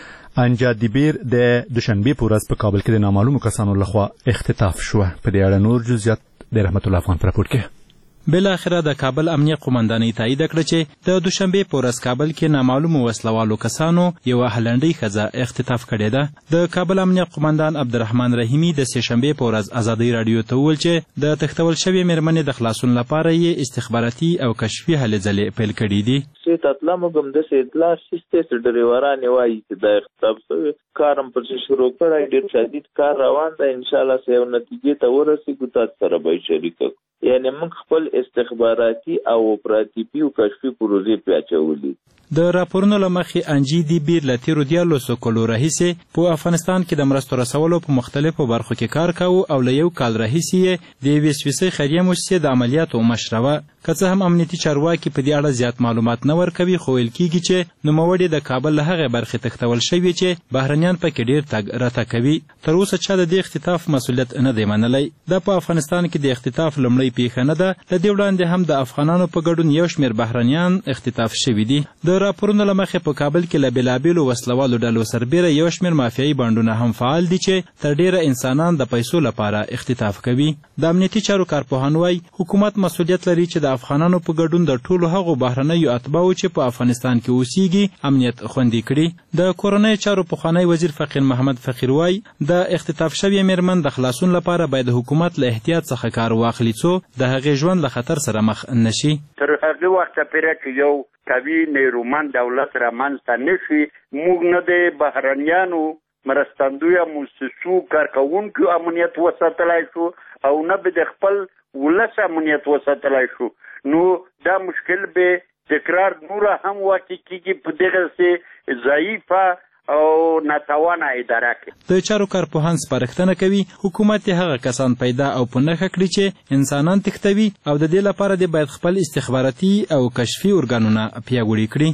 انجا دیبیر د دوشنبې په ورځ په کابل کې د نامعلومو کسانو لخوا اختطاف شوه. په دې اړه نور جزئیات د رحمت الله افغان په راپور کې. بالاخره د کابل امنیه قومندانۍ تایید کړه چې د دوشنبې په ورځ کابل کې نامعلومو وسلوالو کسانو یوه هالنډۍ ښځه اختطاف کړې ده. د کابل امنیه قومندان عبدالرحمن رحیمي د سهشنبې په ورځ ازادۍ راډیو ته وویل چې د تښتول شوې مېرمنې د خلاصون لپاره یې استخباراتي او کشفي هلې ځلې پیل کړي دي. تطلا موږ داسې اطلاع شته چې ډریوران وایي چې دا اختطاف شوی کار هم پرې شروع کړی، ډېر شدید کار روان دی، انشاءالله چې یو نتیجې ته ورسېږو تاسو سره به یې شریکه کړو. یعنې موږ خپل استخباراتي او اپراتیفي او کشفي پروژې پرې اچولي. د راپورونو له مخې انجي دیبیر له تېرو 14 کالو راهیسې په افغانستان کې د مرستو رسولو په مختلفو برخو کې کار کاوه او له یو کال راهیسې یې د یوې سویسرۍ خیریه مؤسسې د عملیاتو مشره وه. که څه هم امنیتي چارواکي په دې اړه زیات معلومات نه ورکوي خو ویل کېږي چې نوموړې د کابل له هغې برخې تښتول شوي چې بهرنیان پکې ډېر تګ راتګ کوي. تر اوسه چا د دې اختطاف مسؤلیت نه دی منلی. دا په افغانستان کې د اختطاف لومړۍ پیښه نه ده. له دې وړاندې هم د افغانانو په ګډون یو شمېر بهرنیان اختطاف شوي دي. د راپورونو له مخې په کابل کې له بېلابېلو وسلوالو ډلو سربیره یو شمېر مافیایي بانډونه هم فعال دي چې تر ډېره انسانان د پیسو لپاره اختطاف کوي. د امنیتي چارو کارپوهان وایي حکومت مسؤلیت لري چې د افغانانو په ګډون د ټولو هغو بهرنیو اتباعو چې په افغانستان کې اوسیږي امنیت خوندي کړي. د کورنیو چارو پخوانی وزیر فقیر محمد فقیر وایي د اختطاف شوې مېرمن د خلاصون لپاره باید حکومت له احتیاط څخه کار واخلي څو د هغې ژوند له خطر سره مخ نشي. تر هغه وخته پورې چې یو قوي نیرومند دولت رامنځته نه شي موږ نه د بهرنیانو مرستندویه موسسو کارکوونکو امنیت وساتلی شو او نه به د خپل ولس امنیت وساتلی شو. نو دا مشکل به تکرار نوره هم واقع کېږي په دغسې ضعیفه او ناتوانه اداره کې. د چارو کارپوهان سپارښتنه کوي حکومت هغه کسان پیدا او په نښه کړي چې انسانان تښتوي او د دې لپاره دې باید خپل استخباراتي او کشفي ارګانونه پیاوړي کړي.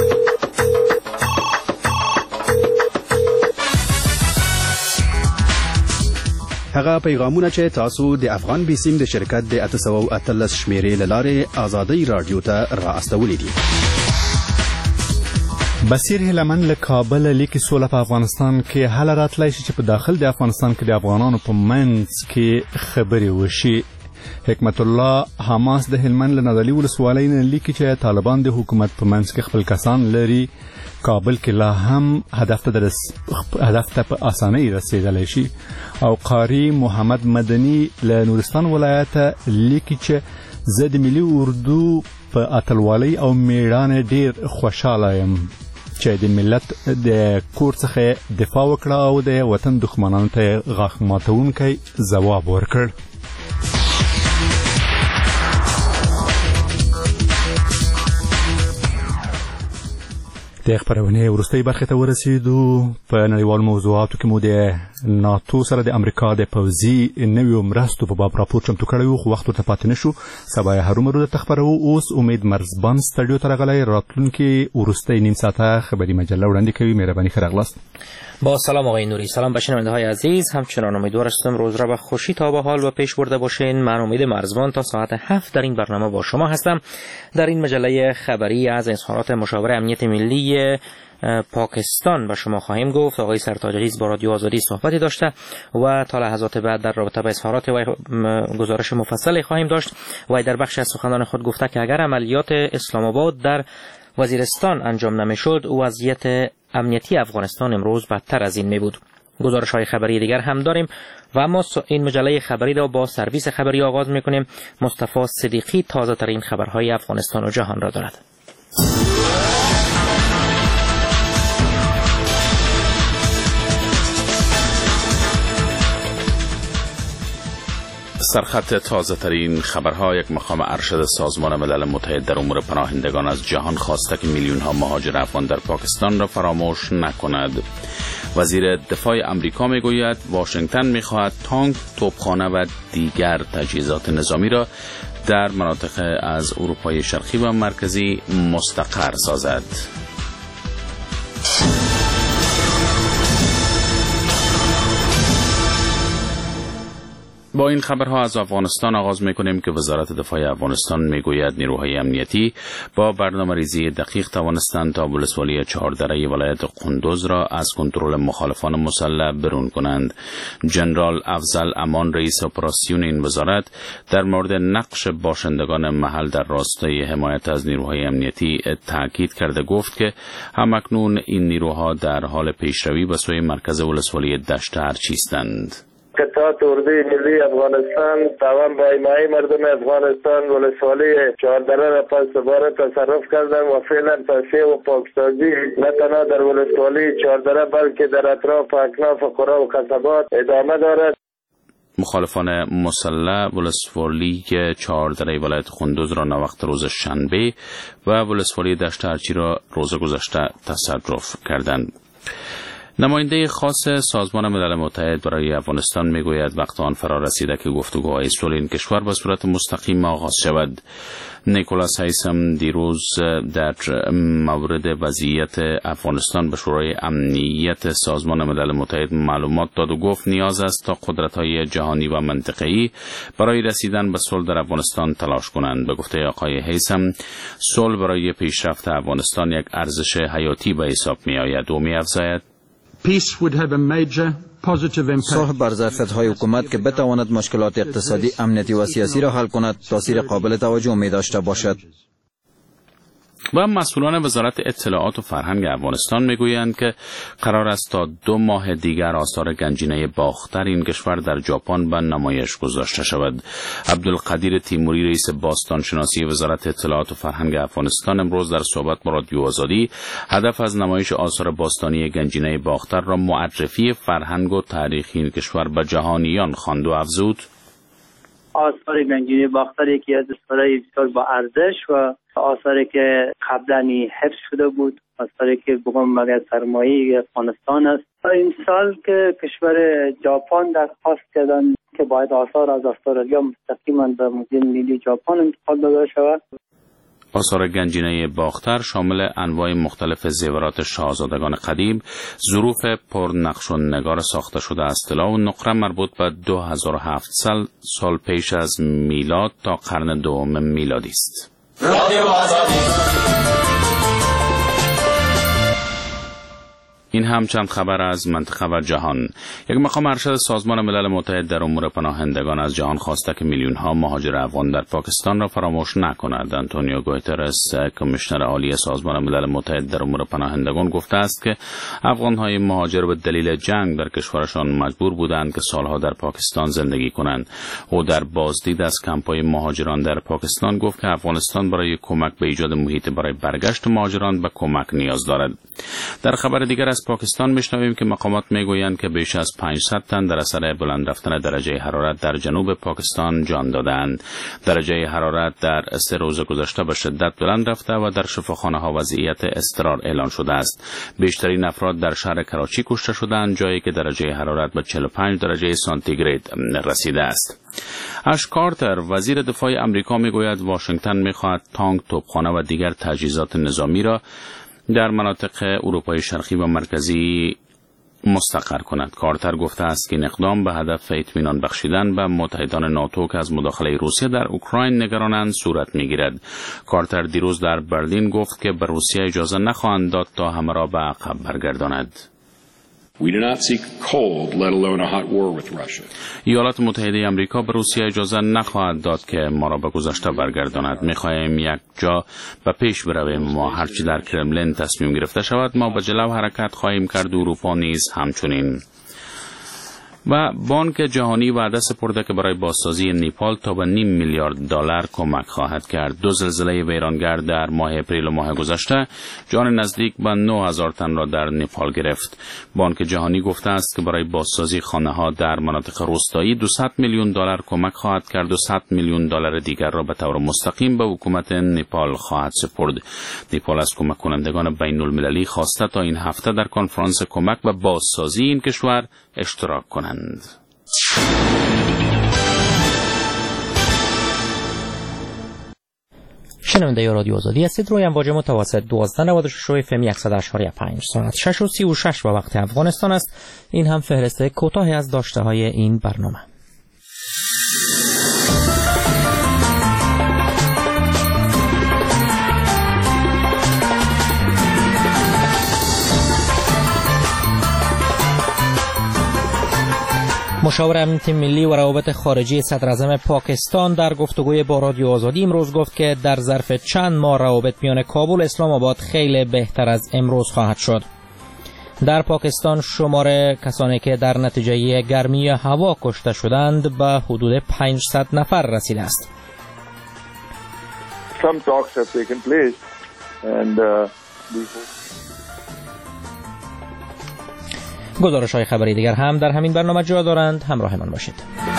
هغه پیغامونه چې تاسو د افغان بیسیم د شرکت د 813 شمیرې له لارې ازادۍ راډیو ته را استولې دي. بصیر هلمن له کابل لیکي سوله په افغانستان کې حل راتلی شي چې په داخل د افغانستان کې د افغانانو په منځ کې خبرې وشي. حکمت الله حماس د هلمند له نادعلي ولسوالۍ نه لیکي چې طالبان د حکومت په منځ کې خپل کسان لري. کابل کې لا هم هدف ته په اسانۍ رسیدلی شي. او قاری محمد مدني له نورستان ولایت لیکي چې زه د ملي اردو په اتلوالۍ او میړانې ډیر خوشاله یم چې د ملت د کور څخه دفاع وکړه او د وطن دښمنانو ته غاښ ماتونکی ځواب ورکړ. د خبرونې وروستۍ برخې ته ورسېدو. په نړیوالو موضوعاتو کې مو د ناتو سره د امریکا د پوځي نویو مرستو په باب راپور چمتو کړی و، خو وخت ورته پاتې نه شو. سبا یې هرومرو درته خپروو. اوس امید مرزبان سټډیو ته راغلی. راتلونکي وروستۍ نیم ساعته خبري مجله وړاندې کوي. مهرباني ښه راغلاست. با سلام آقای نوری. سلام به شنونده‌های عزیز. همچنان امیدوار هستم روز را به خوشی تا به حال و پیش برده باشین. من امید مرزبان تا ساعت 7 در این برنامه با شما هستم. در این مجله خبری از اظهارات مشاور امنیت ملی پاکستان به شما خواهیم گفت. آقای سرتاج‌ریز با رادیو آزادی صحبتی داشته و تا لحظات بعد در رابطه با اظهارات و گزارش مفصلی خواهیم داشت. و در بخش از سخنان خود گفته که اگر عملیات اسلام آباد در وزیرستان انجام نمیشد وضعیت امنیتی افغانستان امروز بدتر از این می بود. گزارش‌های خبری دیگر هم داریم و اما این مجله خبری را با سرویس خبری آغاز می‌کنیم. مصطفی صدیقی تازه ترین خبرهای افغانستان و جهان را دارد. سرخط تازه ترین خبرها. یک مقام ارشد سازمان ملل متحد در امور پناهندگان از جهان خواسته که میلیون ها مهاجر افغان در پاکستان را فراموش نکند. وزیر دفاع امریکا میگوید واشنگتن میخواهد تانک، توپخانه و دیگر تجهیزات نظامی را در مناطق از اروپای شرقی و مرکزی مستقر سازد. با این خبرها از افغانستان آغاز میکنیم که وزارت دفاع افغانستان میگوید نیروهای امنیتی با برنامه‌ریزی دقیق توانستند تا ولسوالی چهاردره ولایت قندوز را از کنترل مخالفان مسلح برون کنند. جنرال افضل امان رئیس اپراسیون این وزارت در مورد نقش باشندگان محل در راستای حمایت از نیروهای امنیتی تاکید کرده گفت که همکنون این نیروها در حال پیشروی به سوی مرکز ولسوالی دشت ارچی هستند. قطعات اردوی ملی افغانستان توان به حمایت مردم افغانستان ولسوالی چهاردره را پس دوباره تصرف کردند و فعلا تصفیه و پاکسازی نه تنها در ولسوالی چهاردره بلکه در اطراف اکناف قرا و قصبات ادامه دارد. مخالفان مسلح ولسوالی چهاردره ولایت قندوز را ناوقت روز شنبه و ولسوالی دشت ارچی را روز گذشته تصرف کردند. نماینده خاص سازمان ملل متحد برای افغانستان میگوید وقت آن فرا رسیده که گفتگوهای صلح این کشور به صورت مستقیم آغاز شود. نیکولاس هیسم دیروز در مورد وضعیت افغانستان به شورای امنیت سازمان ملل متحد معلومات داد و گفت نیاز است تا قدرت‌های جهانی و منطقه‌ای برای رسیدن به صلح در افغانستان تلاش کنند. به گفته آقای هیسم صلح برای پیشرفت افغانستان یک ارزش حیاتی به حساب می‌آید و می‌افزاید صلح بر ظرفیت‌های حکومت که بتواند مشکلات اقتصادی، امنیتی و سیاسی را حل کند تاثیر قابل توجه می داشته باشد. و مسئولان وزارت اطلاعات و فرهنگ افغانستان میگویند که قرار است تا 2 ماه دیگر آثار گنجینه باختر این کشور در ژاپن به نمایش گذاشته شود. عبدالقدیر تیموری رئیس باستانشناسی وزارت اطلاعات و فرهنگ افغانستان امروز در صحبت با رادیو آزادی هدف از نمایش آثار باستانی گنجینه باختر را معرفی فرهنگ و تاریخی این کشور به جهانیان خواند و افزود آثار گنجینه باختر یکی از آثارهای بسیار با ارزش و آثاری که قبلا حفظ شده بود، آثاری که بگم مگر سرمایه افغانستان است. این سال که کشور ژاپن درخواست کردن که باید آثار از استرالیا مستقیما به موزه ملی ژاپن انتقال داده شود. آثار گنجینه باختر شامل انواع مختلف زیورات شاهزادگان قدیم، ظروف پرنقش و نگار ساخته شده از طلا و نقره مربوط به 2700 سال پیش از میلاد تا قرن دوم میلادی است. این هم چند خبر از منطقه و جهان. یک مقام ارشد سازمان ملل متحد در امور پناهندگان از جهان خواسته که میلیون ها مهاجر افغان در پاکستان را فراموش نکند. آنتونیو گوترس، کمیشنر عالی سازمان ملل متحد در امور پناهندگان، گفته است که افغان های مهاجر به دلیل جنگ در کشورشان مجبور بودند که سالها در پاکستان زندگی کنند. او در بازدید از کمپ‌های مهاجران در پاکستان گفت که افغانستان برای کمک به ایجاد محیط برای برگشت مهاجران به کمک نیاز دارد. در خبر دیگر از پاکستان میشنویم که مقامات میگویند که بیش از 500 تن در اثر بلند رفتن درجه حرارت در جنوب پاکستان جان دادند. درجه حرارت در 3 روز گذشته به شدت بلند رفته و در شفاخانه‌ها وضعیت اضطرار اعلان شده است. بیشترین افراد در شهر کراچی کشته شدند، جایی که درجه حرارت به 45 درجه سانتیگراد رسیده است. اش کارتر، وزیر دفاع آمریکا، میگوید واشنگتن میخواهد تانک، توپخانه و دیگر تجهیزات نظامی را در مناطق اروپای شرقی و مرکزی مستقر کند. کارتر گفته است که این اقدام به هدف اطمینان بخشیدن به متحدان ناتو که از مداخله روسیه در اوکراین نگرانند صورت میگیرد. کارتر دیروز در برلین گفت که به روسیه اجازه نخواهند داد تا همه را به عقب برگرداند. ایالات متحده آمریکا به روسیه اجازه نخواهد داد که ما را به گذشته برگرداند. می‌خواهیم یک جا به پیش برویم. ما هرچی در کرملین تصمیم گرفته شود ما به جلو حرکت خواهیم کرد. اروپا نیز همچنین. و بانک جهانی وعده سپرده که برای بازسازی نیپال تا به $0.5 میلیارد کمک خواهد کرد. 2 زلزله ویرانگر در ماه اپریل و ماه گذشته جان نزدیک به 9,000 تن را در نیپال گرفت. بانک جهانی گفته است که برای بازسازی خانه‌ها در مناطق روستایی $200 میلیون کمک خواهد کرد و $100 میلیون دیگر را به طور مستقیم به حکومت نیپال خواهد سپرد. نیپال از کمک کنندگان بین‌المللی خواسته تا این هفته در کنفرانس کمک به بازسازی این کشور اشتراک کنند. شنونده رادیو آزادی هستید. روی امواج متوسط 1296 FM 100.5 ساعت 6:36 و وقت افغانستان است. این هم فهرست کوتاهی از داشته های این برنامه. مشاور امنیت ملی و روابط خارجی صدر اعظم پاکستان در گفتگوی با رادیو آزادی امروز گفت که در ظرف چند ماه روابط میان کابل و اسلام آباد خیلی بهتر از امروز خواهد شد. در پاکستان شمار کسانی که در نتیجه گرمی هوا کشته شدند به حدود 500 نفر رسیده است. Some talks have taken place and گزارش های خبری دیگر هم در همین برنامه جا دارند. همراه من باشید.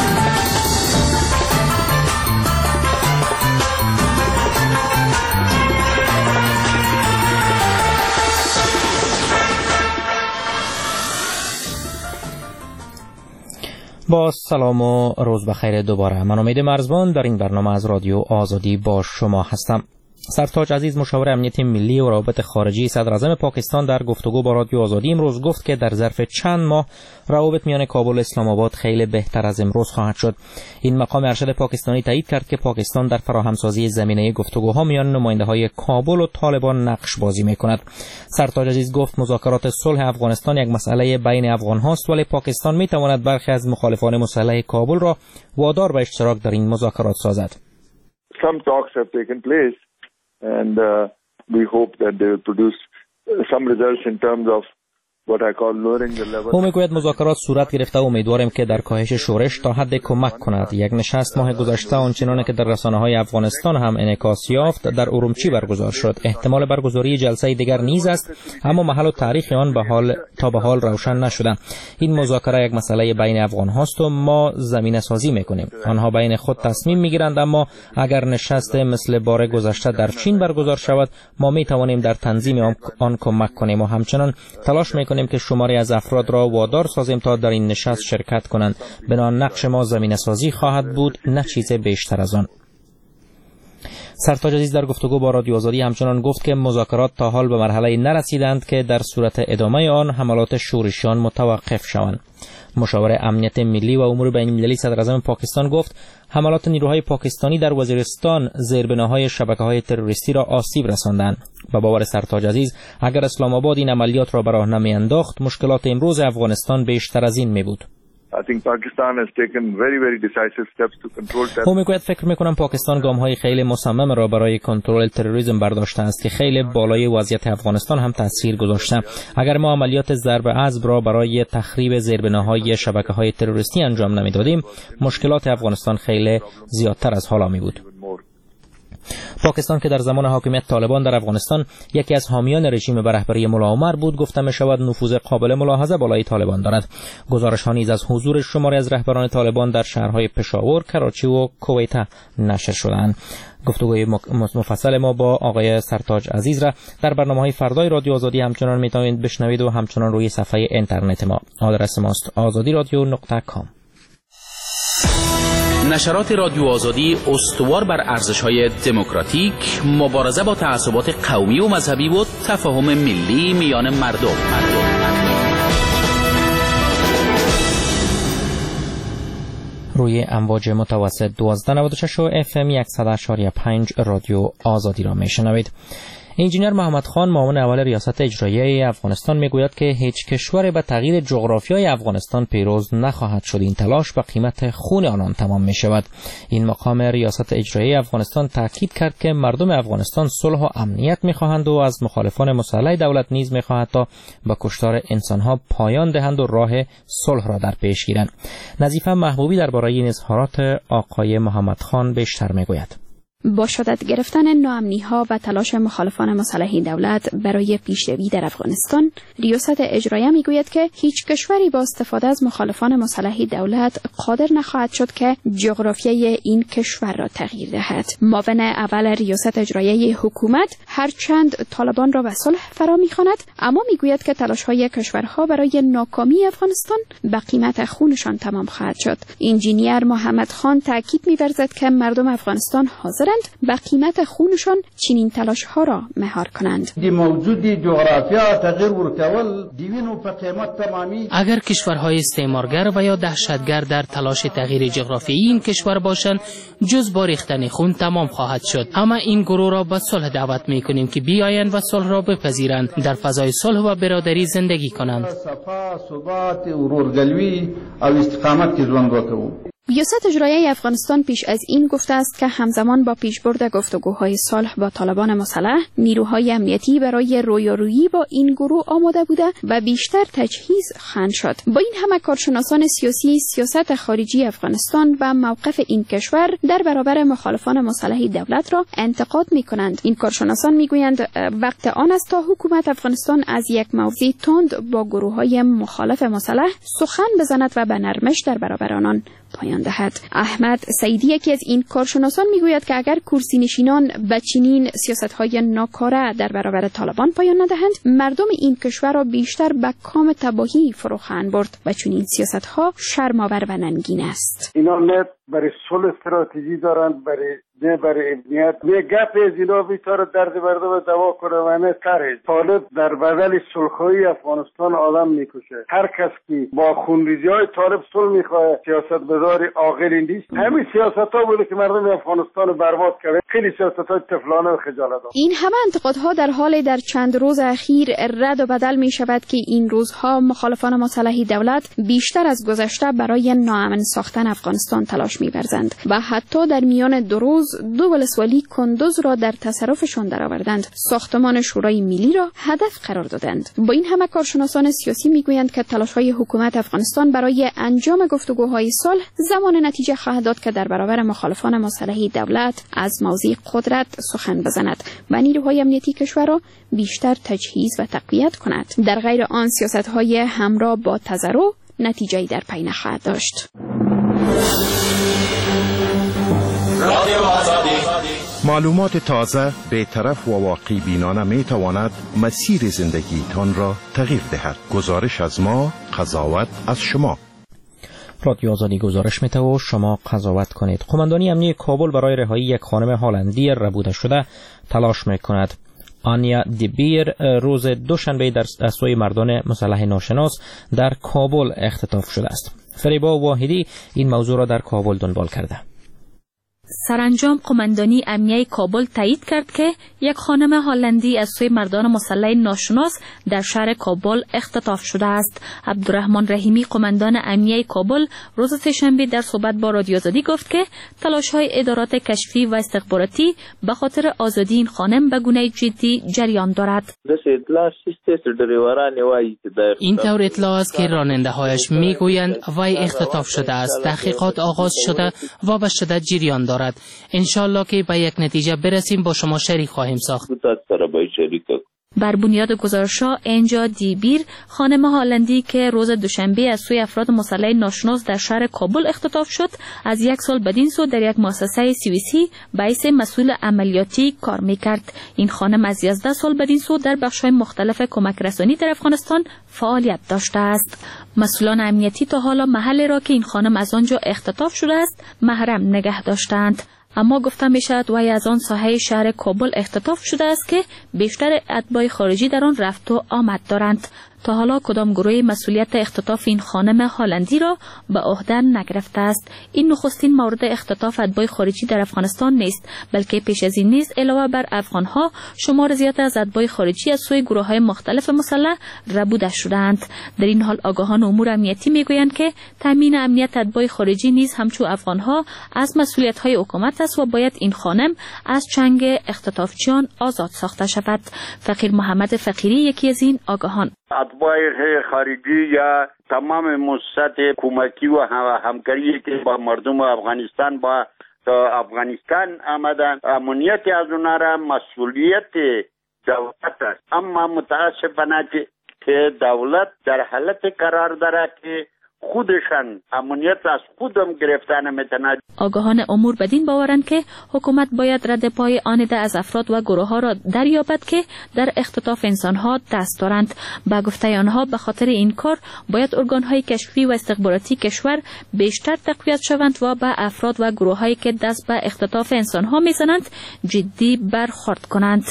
با سلام و روز بخیر دوباره. من امید مرزبان در این برنامه از رادیو آزادی با شما هستم. سرتاج عزیز، مشاور امنیت ملی و روابط خارجی صدر اعظم پاکستان در گفتگو با رادیو آزادی امروز گفت که در ظرف چند ماه روابط میان کابل و اسلام آباد خیلی بهتر از امروز خواهد شد. این مقام ارشد پاکستانی تایید کرد که پاکستان در فراهمسازی زمینه گفتگوها میان نماینده‌های کابل و طالبان نقش بازی می‌کند. سرتاج عزیز گفت مذاکرات صلح افغانستان یک مسئله بین افغان‌هاست، ولی پاکستان می‌تواند برخی از مخالفان مسلح کابل را وادار به اشتراک در این مذاکرات سازد. Some talks have taken place. And we hope that they will produce some results in terms of what I call lowering the level. او میگوید مذاکرات صورت گرفته و امیدواریم که در کاهش شورش تا حد کمک کند. یک نشست ماه گذشته آنچنان که در رسانه‌های افغانستان هم انعکاس یافت در ارومچی برگزار شد. احتمال برگزاری جلسه دیگر نیز است، اما محل و تاریخ آن تا به حال روشن نشده. این مذاکره یک مسئله بین افغان هاست و ما زمینه سازی میکنیم. آنها بین خود تصمیم میگیرند، اما اگر نشست مثل بار گذشته در چین برگزار شود ما میتوانیم در تنظیم آن کمک کنیم و همچنان تلاش میکنیم که شماری از افراد را وادار سازیم تا در این نشست شرکت کنند. بنابراین نقش ما زمینه سازی خواهد بود، نه چیز بیشتر از آن. سرتاج عزیز در گفتگو با رادیو آزادی همچنان گفت که مذاکرات تا حال به مرحله نرسیدند که در صورت ادامه آن حملات شورشیان متوقف شوند. مشاور امنیت ملی و امور بین المللی صدر اعظم پاکستان گفت حملات نیروهای پاکستانی در وزیرستان زیربناهای شبکه‌های تروریستی را آسیب رساندند. و باور سرتاج عزیز اگر اسلام آباد این عملیات را به راه نمی‌انداخت مشکلات امروز افغانستان بیشتر از این می‌بود. او میگوید فکر میکنم پاکستان گام‌های خیلی مصمم را برای کنترل تروریسم برداشته است که خیلی بالای وضعیت افغانستان هم تاثیر گذاشته. اگر ما عملیات ضرب عضب را برای تخریب زیربناهای شبکه‌های تروریستی انجام نمیدادیم مشکلات افغانستان خیلی زیادتر از حالا میبود. پاکستان که در زمان حاکمیت طالبان در افغانستان یکی از حامیان رژیم به رهبری ملا عمر بود گفته می شود نفوذ قابل ملاحظه بالای طالبان دارد. گزارش‌ها نیز از حضور شماری از رهبران طالبان در شهرهای پشاور، کراچی و کویت نشر شدند. گفتگوی مفصل ما با آقای سرتاج عزیز را در برنامه‌های فردای رادیو آزادی همچنان میتونید بشنوید و همچنان روی صفحه اینترنت ما. آدرس ماست azadiradio.com. نشرات رادیو آزادی استوار بر ارزش‌های دموکراتیک، مبارزه با تعصبات قومی و مذهبی و تفاهم ملی میان مردم. روی امواج متوسط 1296 و FM 100.5 رادیو آزادی را میشنوید. انجینیر محمد خان معاون اول ریاست اجراییه افغانستان میگوید که هیچ کشور به تغییر جغرافیای افغانستان پیروز نخواهد شد. این تلاش به قیمت خون آنان تمام می شود. این مقام ریاست اجراییه افغانستان تاکید کرد که مردم افغانستان صلح و امنیت میخواهند و از مخالفان مسلح دولت نیز میخواهد تا به کشتار انسانها پایان دهند و راه صلح را در پیش گیرند. نظیفه محبوبی درباره این اظهارات آقای محمد خان بیشتر میگوید. با شدت گرفتن ناامنی‌ها و تلاش مخالفان مسلح دولت برای پیشروی در افغانستان، ریاست اجراییه میگوید که هیچ کشوری با استفاده از مخالفان مسلح دولت قادر نخواهد شد که جغرافیای این کشور را تغییر دهد. معاون اول ریاست اجراییه حکومت هرچند طالبان را به صلح فرا می‌خواند، اما میگوید که تلاش‌های کشورها برای ناکامی افغانستان به قیمت خونشان تمام خواهد شد. انجینیر محمد خان تاکید می‌ورزد که مردم افغانستان حاضر به قیمت خونشان چنین تلاش ها را مهار کنند. اگر کشورهای استعمارگر و یا دهشتگرد در تلاش تغییر جغرافیایی این کشور باشند جز با ریختن خون تمام خواهد شد. اما این گروه را به صلح دعوت می کنیم که بیایند و صلح را بپذیرند، در فضای صلح و برادری زندگی کنند. ریاست اجراییه افغانستان پیش از این گفته است که همزمان با پیشبرد گفتگوهای صلح با طالبان مسلح، نیروهای امنیتی برای رویارویی با این گروه آماده بوده و بیشتر تجهیز خواهند شد. با این همه کارشناسان سیاسی سیاست خارجی افغانستان و موقف این کشور در برابر مخالفان مسلح دولت را انتقاد می‌کنند. این کارشناسان می‌گویند وقت آن است تا حکومت افغانستان از یک موضع تند با گروه‌های مخالف مسلح سخن بزند و به نرمش در برابر آنان پایان دهد. احمد سعیدی یکی از این کارشناسان میگوید که اگر کرسی نشینان به چنین سیاست‌های ناکاره در برابر طالبان پایان ندهند، مردم این کشور را بیشتر به کام تباهی فرو خواهند برد و چنین سیاست‌ها شرم‌آور و ننگین است. اینا نه برای صلح استراتژی دارند، برای امنیت. نه گپ از اینا بیچاره درد مردم دوا کنه و نه طرح. طالب در بدل صلح‌های افغانستان آدم میکشه. هر کس که با خونریزی‌های طالب صلح میخواد سیاست‌مدار عاقلی نیست. همین سیاست‌ها بوده که مردم افغانستان رو برباد کرده. خیلی سیاست‌های طفلانه و خجالت‌آور. این همه انتقادها در حال در چند روز اخیر رد و بدل میشود که این روزها مخالفان مسلح دولت بیشتر از گذشته برای ناامن ساختن افغانستان تلاش می‌ورزند و حتی در میان دو روز دو ولسوالی کندوز را در تصرفشان درآوردند. ساختمان شورای ملی را هدف قرار دادند. با این همه کارشناسان سیاسی میگویند که تلاش‌های حکومت افغانستان برای انجام گفتگوهای صلح زمان نتیجه خواهد داد که در برابر مخالفان مسلح دولت از موضع قدرت سخن بزند و نیروهای امنیتی کشور را بیشتر تجهیز و تقویت کند. در غیر آن سیاست‌های همراه با تضرع نتیجه‌ای در پی نخواهد داشت. معلومات تازه، بی‌طرف و واقعی بینانه می تواند مسیر زندگیتان را تغییر دهد. گزارش از ما، قضاوت از شما. رادیو آزادی گزارش می‌ده و شما قضاوت کنید. قماندانی امنیتی کابل برای رهایی یک خانم هلندی ربوده شده تلاش می‌کند. آنیا دیبیر روز دوشنبه در سوی مردان مسلح ناشناس در کابل اختطاف شده است. فریبا واحدی این موضوع را در کابل دنبال کرده. سرانجام قماندانی امنیتی کابل تایید کرد که یک خانم هلندی از سوی مردان مسلح ناشناس در شهر کابل اختطاف شده است. عبدالرحمن رحیمی قماندان امنیتی کابل روز سه‌شنبه در صحبت با رادیو آزادی گفت که تلاش‌های ادارات کشفی و استخباراتی به خاطر آزادی این خانم به گونه جدی جریان دارد. این طور اطلاع است که راننده‌هایش میگویند وی اختطاف شده است. تحقیقات آغاز شده و به شدت جریان دارد. انشالله که به یک نتیجه برسیم با شما شریک خواهیم ساخت. بر بنیاد گزارش‌ها انجا دیبیر خانم هلندی که روز دوشنبه از سوی افراد مسلح ناشناس در شهر کابل اختطاف شد از یک سال بدین سو در یک مؤسسه سوئیسی به حیث مسئول عملیاتی کار می‌کرد. این خانم از 11 سال بدین سو در بخش‌های مختلف کمک رسانی در افغانستان فعالیت داشته است. مسئولان امنیتی تا حالا محل را که این خانم از آنجا اختطاف شده است محرم نگه داشتند. اما گفته می شود وی از آن ساحه شهر کابل اختطاف شده است که بیشتر اتباع خارجی در آن رفت و آمد دارند. تا حالا کدام گروه مسئولیت اختطاف این خانم هلندی را به عهده نگرفته است. این نخستین مورد اختطاف اتباع خارجی در افغانستان نیست، بلکه پیش از این نیز علاوه بر افغانها شمار زیاد از اتباع خارجی از سوی گروه‌های مختلف مسلح ربوده شدند. در این حال آگاهان امور امنیتی میگویند که تامین امنیت اتباع خارجی نیز همچون افغانها از مسئولیت‌های حکومت است و باید این خانم از چنگ اختطافچیان آزاد ساخته شود. فقیر محمد فقیری یکی از این آگاهان: اتباع خارجی یا تمام مؤسسات حکومتی و همکاری که با مردم افغانستان با افغانستان آمدن، امنیت از اونها را مسئولیت دولت است. اما متاسفانه که دولت در حالت قرار داره که خودشان امنیت از خودم گرفتن میتونه. آگاهان امور بدین باورند که حکومت باید رد پای آنیده از افراد و گروه ها را دریابد که در اختطاف انسان ها دست دارند. به گفته آنها به خاطر این کار باید ارگان های کشفی و استخباراتی کشور بیشتر تقویت شوند و به افراد و گروه هایی که دست به اختطاف انسان ها میزنند جدی برخورد کنند.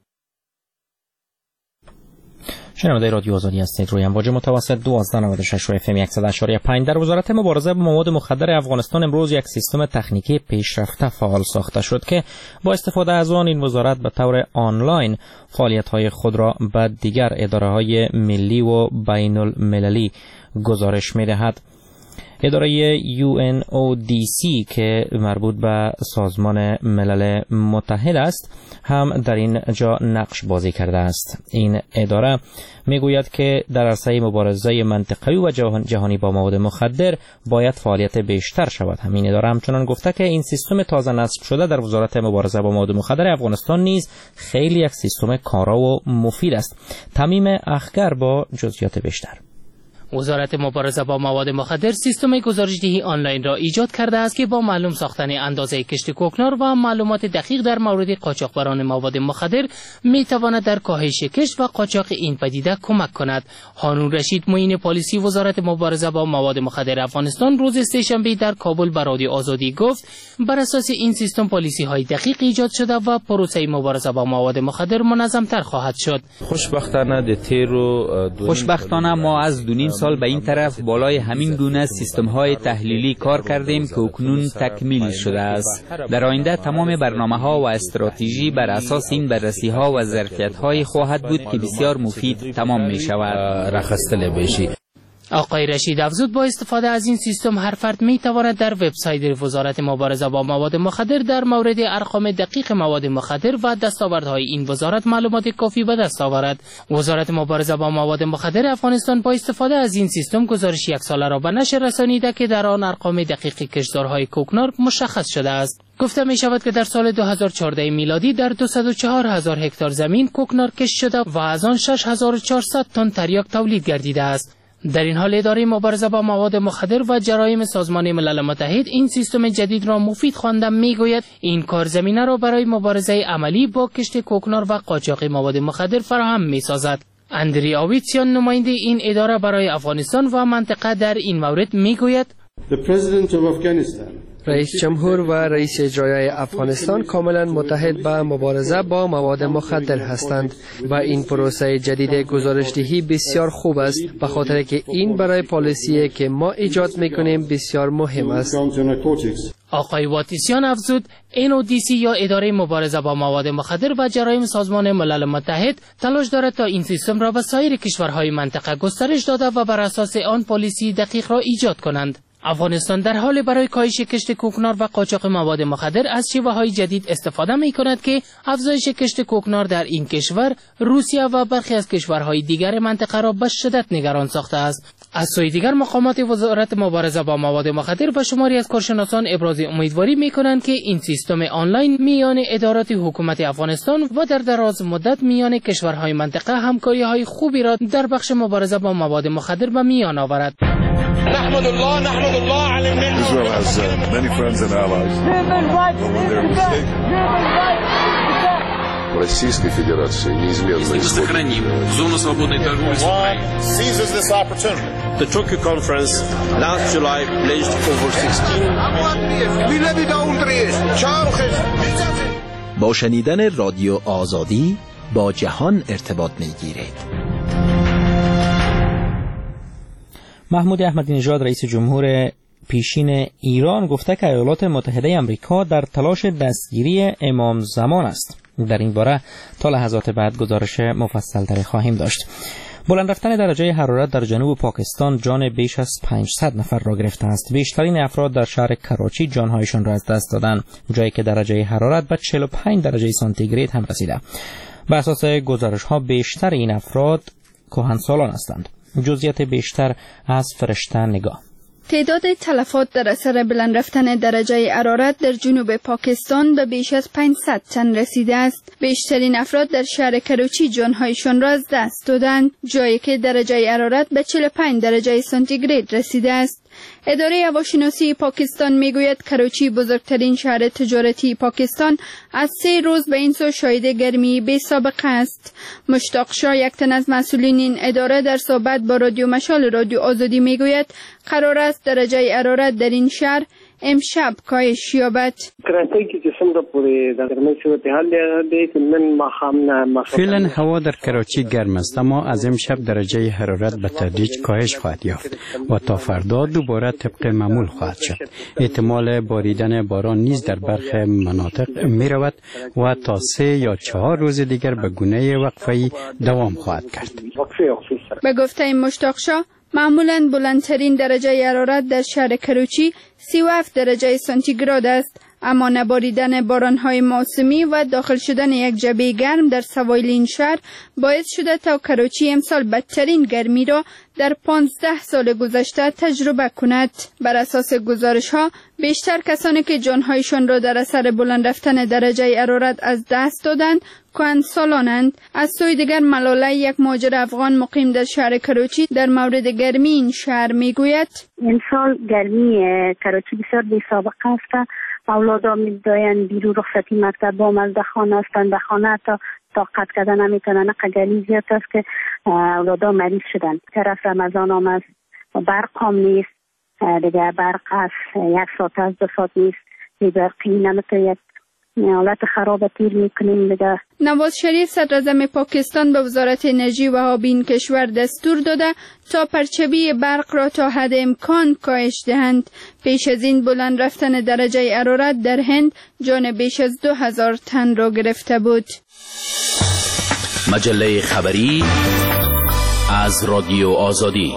شنونده رادیو آزادی هستید. روی امواج متوسط 1296 و FM 100.5 در وزارت مبارزه با مواد مخدر افغانستان امروز یک سیستم تکنیکی پیشرفته فعال ساخته شد که با استفاده از آن این وزارت به طور آنلاین فعالیت‌های خود را به دیگر اداره‌های ملی و بین المللی گزارش می‌دهد. اداره UNODC که مربوط به سازمان ملل متحد است هم در این جا نقش بازی کرده است. این اداره میگوید که در عرصه مبارزه منطقه‌ای و جهانی با مواد مخدر باید فعالیت بیشتر شود. همین اداره همچنان گفته که این سیستم تازه نصب شده در وزارت مبارزه با مواد مخدر افغانستان نیز خیلی یک سیستم کارا و مفید است. تمیم اخگر با جزئیات بیشتر. وزارت مبارزه با مواد مخدر سیستم گزارش‌دهی آنلاین را ایجاد کرده است که با معلوم ساختن اندازه کشت کوکنار و معلومات دقیق در مورد قاچاقبران مواد مخدر می‌تواند در کاهش کشت و قاچاق این پدیده کمک کند. هارون رشید معین پلیسی وزارت مبارزه با مواد مخدر افغانستان روز سه‌شنبه در کابل به رادیو آزادی گفت بر اساس این سیستم پالیسی‌های دقیق ایجاد شده و پروسه مبارزه با مواد مخدر منظم‌تر خواهد شد. خوشبختانه ما از 2.5 سال به این طرف بالای همین گونه سیستم‌های تحلیلی کار کردیم که اکنون تکمیل شده است. در آینده تمام برنامه‌ها و استراتژی بر اساس این بررسی‌ها و ظرفیت‌های خواهد بود که بسیار مفید تمام می‌شود. آقای رشید افزود با استفاده از این سیستم هر فرد می‌تواند در وبسایت وزارت مبارزه با مواد مخدر در مورد ارقام دقیق مواد مخدر و دستاوردهای این وزارت معلومات کافی به دست آورد. وزارت مبارزه با مواد مخدر افغانستان با استفاده از این سیستم گزارش یک ساله را به نشر رسانیده که در آن ارقام دقیق کشتزارهای کوکنار مشخص شده است. گفته می شود که در سال 2014 میلادی در 204,000 هکتار زمین کوکنار کشت شده و از آن 6,400 تن تریاک تولید گردیده است. در این حال اداره مبارزه با مواد مخدر و جرایم سازمان ملل متحد این سیستم جدید را مفید خوانده میگوید این کار زمینه را برای مبارزه عملی با کشت کوکنار و قاچاق مواد مخدر فراهم میسازد. اندری آویتسیان نماینده این اداره برای افغانستان و منطقه در این مورد میگوید رئیس جمهور و رئیس اجرایی افغانستان کاملا متحد به مبارزه با مواد مخدر هستند و این پروسه جدید گزارشدهی بسیار خوب است به خاطر که این برای پالیسی که ما ایجاد میکنیم بسیار مهم است. آقای واتیسیان افزود NODC یا اداره مبارزه با مواد مخدر و جرایم سازمان ملل متحد تلاش دارد تا این سیستم را به سایر کشورهای منطقه گسترش داده و بر اساس آن پالیسی دقیق را ایجاد کنند. افغانستان در حال برای کاهش کشت کوکنار و قاچاق مواد مخدر از شیوه‌های جدید استفاده می‌کند که افزایش کشت کوکنار در این کشور، روسیه و برخی از کشورهای دیگر منطقه را به شدت نگران ساخته است. از سوی دیگر مقامات وزارت مبارزه با مواد مخدر و شماری از کارشناسان ابراز امیدواری می‌کنند که این سیستم آنلاین میان ادارات حکومت افغانستان و در دراز مدت میان کشورهای منطقه همکاری‌های خوبی را در بخش مبارزه با مواد مخدر به میان آورد. نحمد الله على النعمة. Israel has many friends and allies. Российской Федерации неизменно сохраним зону свободной торговли с Украиной. Seizes this opportunity. The Tokyo conference last July pledged over 16 با شنیدن رادیو آزادی با جهان ارتباط می‌گیرید. محمود احمدی نژاد رئیس جمهور پیشین ایران گفته که ایالات متحده آمریکا در تلاش دستگیری امام زمان است. در این باره تا لحظات بعد گزارش مفصل‌تری خواهیم داشت. بلند رفتن درجه حرارت در جنوب پاکستان جان بیش از 500 نفر را گرفته است. بیشترین افراد در شهر کراچی جانهایشان را از دست دادند، جایی که درجه حرارت به 45 درجه سانتیگراد هم رسیده. بر اساس گزارش‌ها بیشتر این افراد کهنسالان هستند. جزئیات بیشتر از فرشته نگاه. تعداد تلفات در اثر بلند رفتن درجه حرارت در جنوب پاکستان به بیش از 500 تن رسیده است. بیشترین افراد در شهر کراچی جانهایشان را از دست دادند، جایی که درجه حرارت به 45 درجه سانتیگراد رسیده است. اداره هواشناسی پاکستان میگوید کراچی بزرگترین شهر تجارتی پاکستان از 3 روز به این سو شاهد گرمی بی سابقه است. مشتاق شاه، یک تن از مسئولین این اداره، در صحبت با رادیو مشال رادیو آزادی میگوید قرار است درجه حرارت در این شهر امشب کاهش یابد. فعلا هوا در کراچی گرم است، اما از امشب درجه حرارت به تدریج کاهش خواهد یافت و تا فردا دوباره طبق معمول خواهد شد. احتمال باریدن باران نیز در برخی مناطق می رود و تا 3 یا 4 روز دیگر به گونه وقفه‌ای دوام خواهد کرد. به گفته مشتاق شاه، معمولاً بلندترین درجه حرارت در شهر کراچی 37 درجه سانتیگراد است، اما نباریدن باران‌های موسمی و داخل شدن یک جبهه گرم در سواحل این شهر باعث شده تا کراچی امسال بدترین گرمی را در 15 سال گذشته تجربه کند. بر اساس گزارش‌ها بیشتر کسانی که جان‌هایشان را در اثر بلند رفتن درجه حرارت از دست دادند کهنسالانند. از سوی دیگر ملاله، یک مهاجر افغان مقیم در شهر کراچی، در مورد گرمی این شهر میگوید امسال گرمی کراچی بسیار بی‌سابقه است. اولادا می‌دویند بیرون رخصتی مکتب با مزد خانه هستند، به خانه تا طاقت کردن نمی‌تونن. قگلی زیاد است که اولادا مریض شدن. طرف رمضان هم است، برق هم نیست دیگه، برق از 1 ساعت از 2 ساعت نیست دیگه، نمی‌تونه یک حالت خراب تیر میکنیم دیگه. نواز شریف صدراعظم پاکستان به وزارت انرژی و آب این کشور دستور داده تا پرچبی برق را تا حد امکان کاهش دهند. پیش از این بلند رفتن درجه حرارت در هند جان بیش از 2000 تن را گرفته بود. مجله خبری از رادیو آزادی.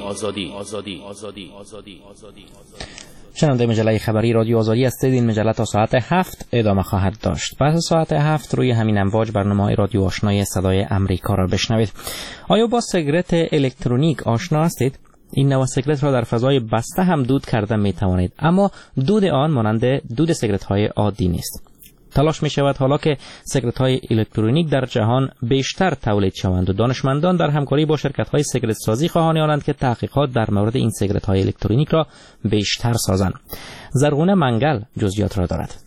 شنونده مجله خبری رادیو آزادی هستید. این مجله تا ساعت 7 ادامه خواهد داشت. پس ساعت 7 روی همین امواج برنامه رادیو آشنای صدای امریکا را بشنوید. آیا با سیگارت الکترونیک آشنا هستید؟ این نوع سیگارت را در فضای بسته هم دود کرده می توانید، اما دود آن مانند دود سیگارت های عادی نیست. تلاش می شود حالا که سیگارت های الکترونیک در جهان بیشتر تولید شوند و دانشمندان در همکاری با شرکت های سیگارت سازی خواهان آنند که تحقیقات در مورد این سیگارت های الکترونیک را بیشتر سازند. زرغونه منگل جزئیات را دارد.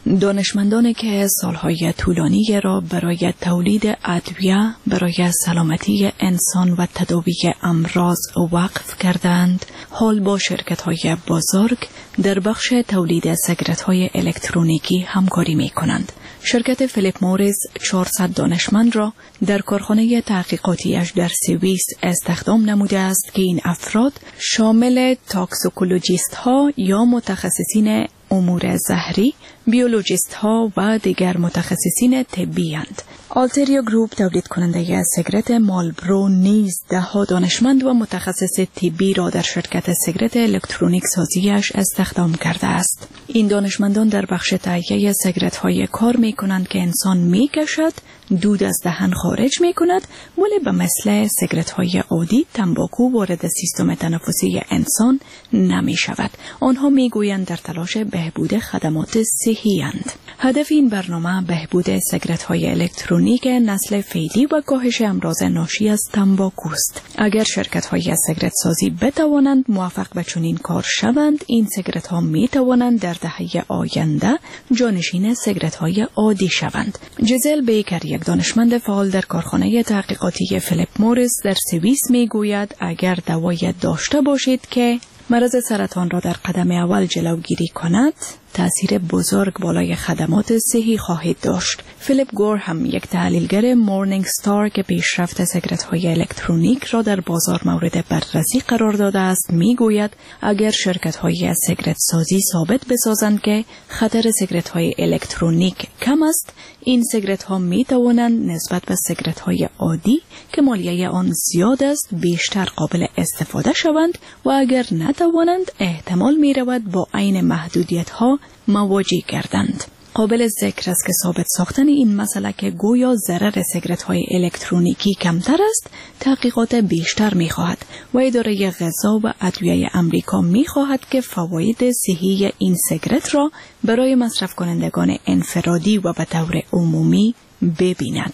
دانشمندانی که سالهای طولانی را برای تولید ادویه برای سلامتی انسان و تداوی امراض وقف کردند، حال با شرکت‌های بزرگ در بخش تولید سیگارت‌های الکترونیکی همکاری می‌کنند. شرکت فیلیپ موریس 400 دانشمند را در کارخانه تحقیقاتیش در سوئیس استخدام نموده است که این افراد شامل تاکسیکولوژیست ها یا متخصصین امور زهری، بیولوژیست ها و دیگر متخصصین طبی اند. آلتریو گروپ تولید کننده سیگارت مالبرو نیز 10 دانشمند و متخصص طبی را در شرکت سیگارت الکترونیک سازیش استخدام کرده است. این دانشمندان در بخش تهیه سیگارت‌های کار می‌کنند که انسان می‌کشد، دود از دهن خارج می‌کند، ولی به مثل سیگارت‌های عادی تنباکو وارد سیستم تنفسی انسان نمی‌شود. آنها می‌گویند در تلاش بهبود خدمات صحی اند. هدف این برنامه بهبود سیگارت‌های الکترونیک نسل فعلی و کاهش امراض ناشی از تنباکو است. اگر شرکت‌های سیگارت سازی بتوانند موفق به چنین کار شوند، این سیگارت‌ها می‌توانند در دهه آینده جانشین سیگارت‌های عادی شوند. جزل بیکر، یک دانشمند فعال در کارخانه تحقیقاتی فیلیپ موریس در سوئیس می‌گوید اگر دوایی داشته باشید که مرض سرطان را در قدم اول جلوگیری کند، تأثیر بزرگ بالای خدمات صحی خواهید داشت. فیلیپ گور هم یک تحلیلگر مورنینگ ستار که پیشرفت سیگارت‌های الکترونیک را در بازار مورد بررسی قرار داده است میگوید اگر شرکت‌های سیگارت سازی ثابت بسازند که خطر سیگارت‌های الکترونیک کم است، این سیگارت‌ها می‌توانند نسبت به سیگارت‌های عادی که مالیه آن زیاد است بیشتر قابل استفاده شوند و اگر نتوانند احتمال می‌رود با عین محدودیت‌ها مواجه گردند. قابل ذکر است که ثابت ساختن این مسئله که گویا ضرر سیگارت‌های الکترونیکی کمتر است، تحقیقات بیشتر می‌خواهد و اداره غذا و ادویه آمریکا می‌خواهد که فواید صحی این سیگارت را برای مصرف کنندگان انفرادی و به طور عمومی ببیند.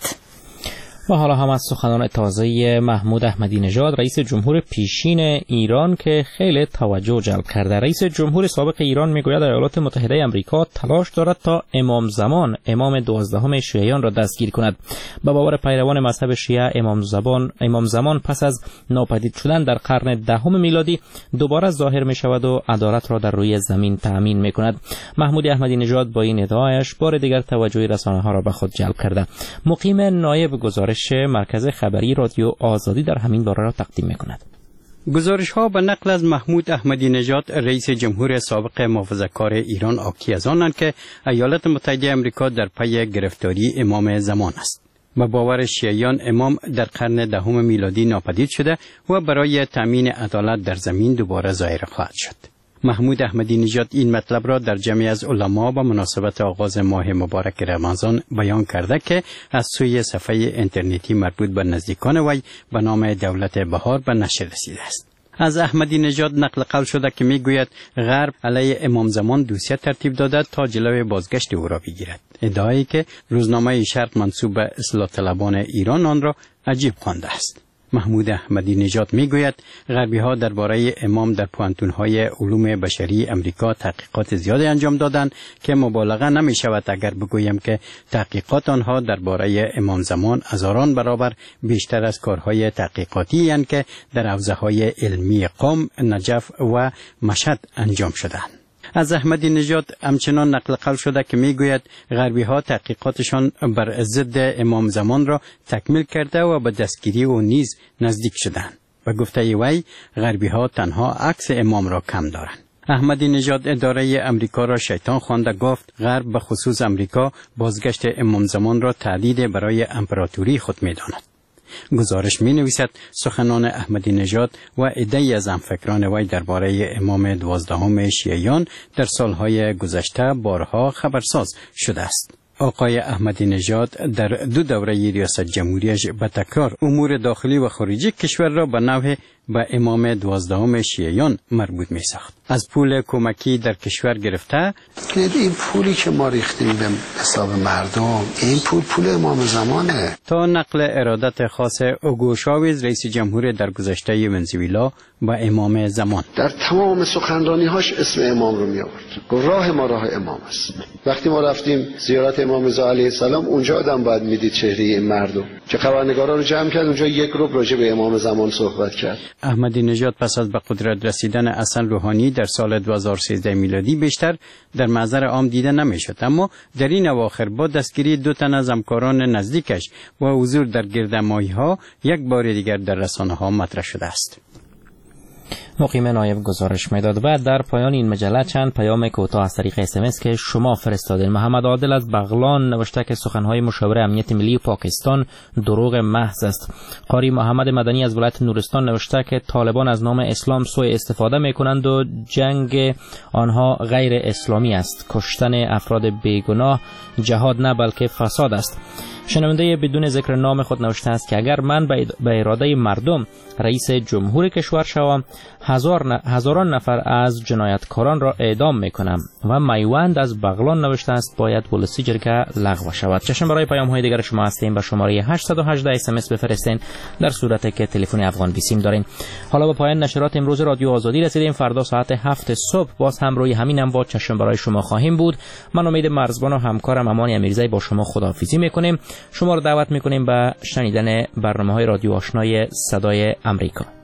و حالا هم از سخنان تازه محمود احمدی نژاد رئیس جمهور پیشین ایران که خیلی توجه جلب کرده. رئیس جمهور سابق ایران میگوید ایالات متحده آمریکا تلاش دارد تا امام زمان، امام 12 شیعیان را دستگیر کند. به باور پیروان مذهب شیعه امام زمان پس از ناپدید شدن در قرن 10 میلادی دوباره ظاهر می شود و عدالت را در روی زمین تأمین می کند. محمود احمدی نژاد با این ادعایش بار دیگر توجه رسانه‌ها را به خود جلب کرده. مقیم نایب گزارش مرکز خبری رادیو آزادی در همین باره را تقدیم می‌کند. گزارش ها به نقل از محمود احمدی نژاد رئیس جمهور سابق محافظه‌کار ایران حاکی از آنند که ایالات متحده آمریکا در پی گرفتاری امام زمان است. به باور شیعیان امام در قرن 10 میلادی ناپدید شده و برای تأمین عدالت در زمین دوباره ظاهر خواهد شد. محمود احمدی نژاد این مطلب را در جمعی از علما به مناسبت آغاز ماه مبارک رمضان بیان کرده که از سوی صفحه اینترنتی مربوط به نزدیکان وی به نام دولت بهار به نشر رسیده است. از احمدی نژاد نقل قول شده که میگوید غرب علیه امام زمان دوسیه ترتیب داده تا جلوی بازگشت او را بگیرد. ادعایی که روزنامه شرق منسوب به اصلاح طلبان ایران آن را عجیب خوانده است. محمود احمدی نژاد میگوید غربی‌ها درباره امام در پوانتون‌های علوم بشری امریکا تحقیقات زیادی انجام دادند که مبالغه نمی‌شود اگر بگویم که تحقیقات آنها درباره امام زمان هزاران برابر بیشتر از کارهای تحقیقاتی اند که در حوزه‌های علمی قم، نجف و مشهد انجام شدند. از احمدی نژاد همچنان نقل قول شده که میگوید غربی‌ها تحقیقاتشان بر ضد امام زمان را تکمیل کرده و به دستگیری او نیز نزدیک شدند. به گفته وی غربی‌ها تنها عکس امام را کم دارند. احمدی نژاد اداره امریکا را شیطان خوانده گفت غرب به خصوص امریکا بازگشت امام زمان را تهدید برای امپراتوری خود می‌داند. گزارش می نویسد سخنان احمدی نژاد و عده‌ای از همفکران وی درباره امام 12 شیعیان در سالهای گذشته بارها خبرساز شده است. آقای احمدی نژاد در 2 دوره ریاست جمهوریش به تکرار امور داخلی و خارجی کشور را به نوع به امام 12 شیعیان مربوط می ساخت. از پول کمکی در کشور گرفته این پولی که ما ریختیم به حساب مردم، این پول امام زمانه، تا نقل ارادت خاص اوگو شاوز رئیس جمهور در گذشته ونزوئلا با امام زمان. در تمام سخنرانی‌هاش اسم امام رو می آورد. گفت راه ما راه امام است. وقتی ما رفتیم زیارت امام رضا علیه السلام، اونجا آدم باید میدید چهره این مردم که خبرنگارا رو جمع کرد، اونجا یک گروه راجع به امام زمان صحبت کرد. احمدی نژاد پس از به قدرت رسیدن حسن روحانی در سال 2013 میلادی بیشتر در محضر عام دیده نمیشد، اما در این اواخر با دستگیری 2 تن از همکاران نزدیکش و حضور در گردهمایی‌ها یک بار دیگر در رسانه‌ها مطرح شده است. مقیم نایب گزارش میداد. و در پایان این مجله چند پیام کوتاه از طریق SMS که شما فرستادین. محمد عادل از بغلان نوشته که سخنهای مشاور امنیت ملی پاکستان دروغ محض است. قاری محمد مدنی از ولایت نورستان نوشته که طالبان از نام اسلام سوء استفاده میکنند و جنگ آنها غیر اسلامی است. کشتن افراد بیگناه جهاد نه بلکه فساد است. شنونده بدون ذکر نام خود نوشته است که اگر من به اراده مردم رئیس جمهور کشور شوم، هزاران نفر از جنایتکاران را اعدام میکنم. و میوند از بغلان نوشته است باید پلیسی جرگه لغو شود. چشم برای پیام های دیگر شما هستیم. به شماره 818 SMS بفرستین در صورتی که تلفن افغان 20 دارین. حالا با پایان نشرات امروز رادیو آزادی رسیدیم. فردا ساعت 7 صبح باز هم روی همین امواج چشم برای شما خواهیم بود. من امید مرزبان و همکارم امان امیرزایی با شما خداحافظی میکنیم. شما را دعوت میکنیم به شنیدن برنامه‌های رادیو آشنای صدای امریکا.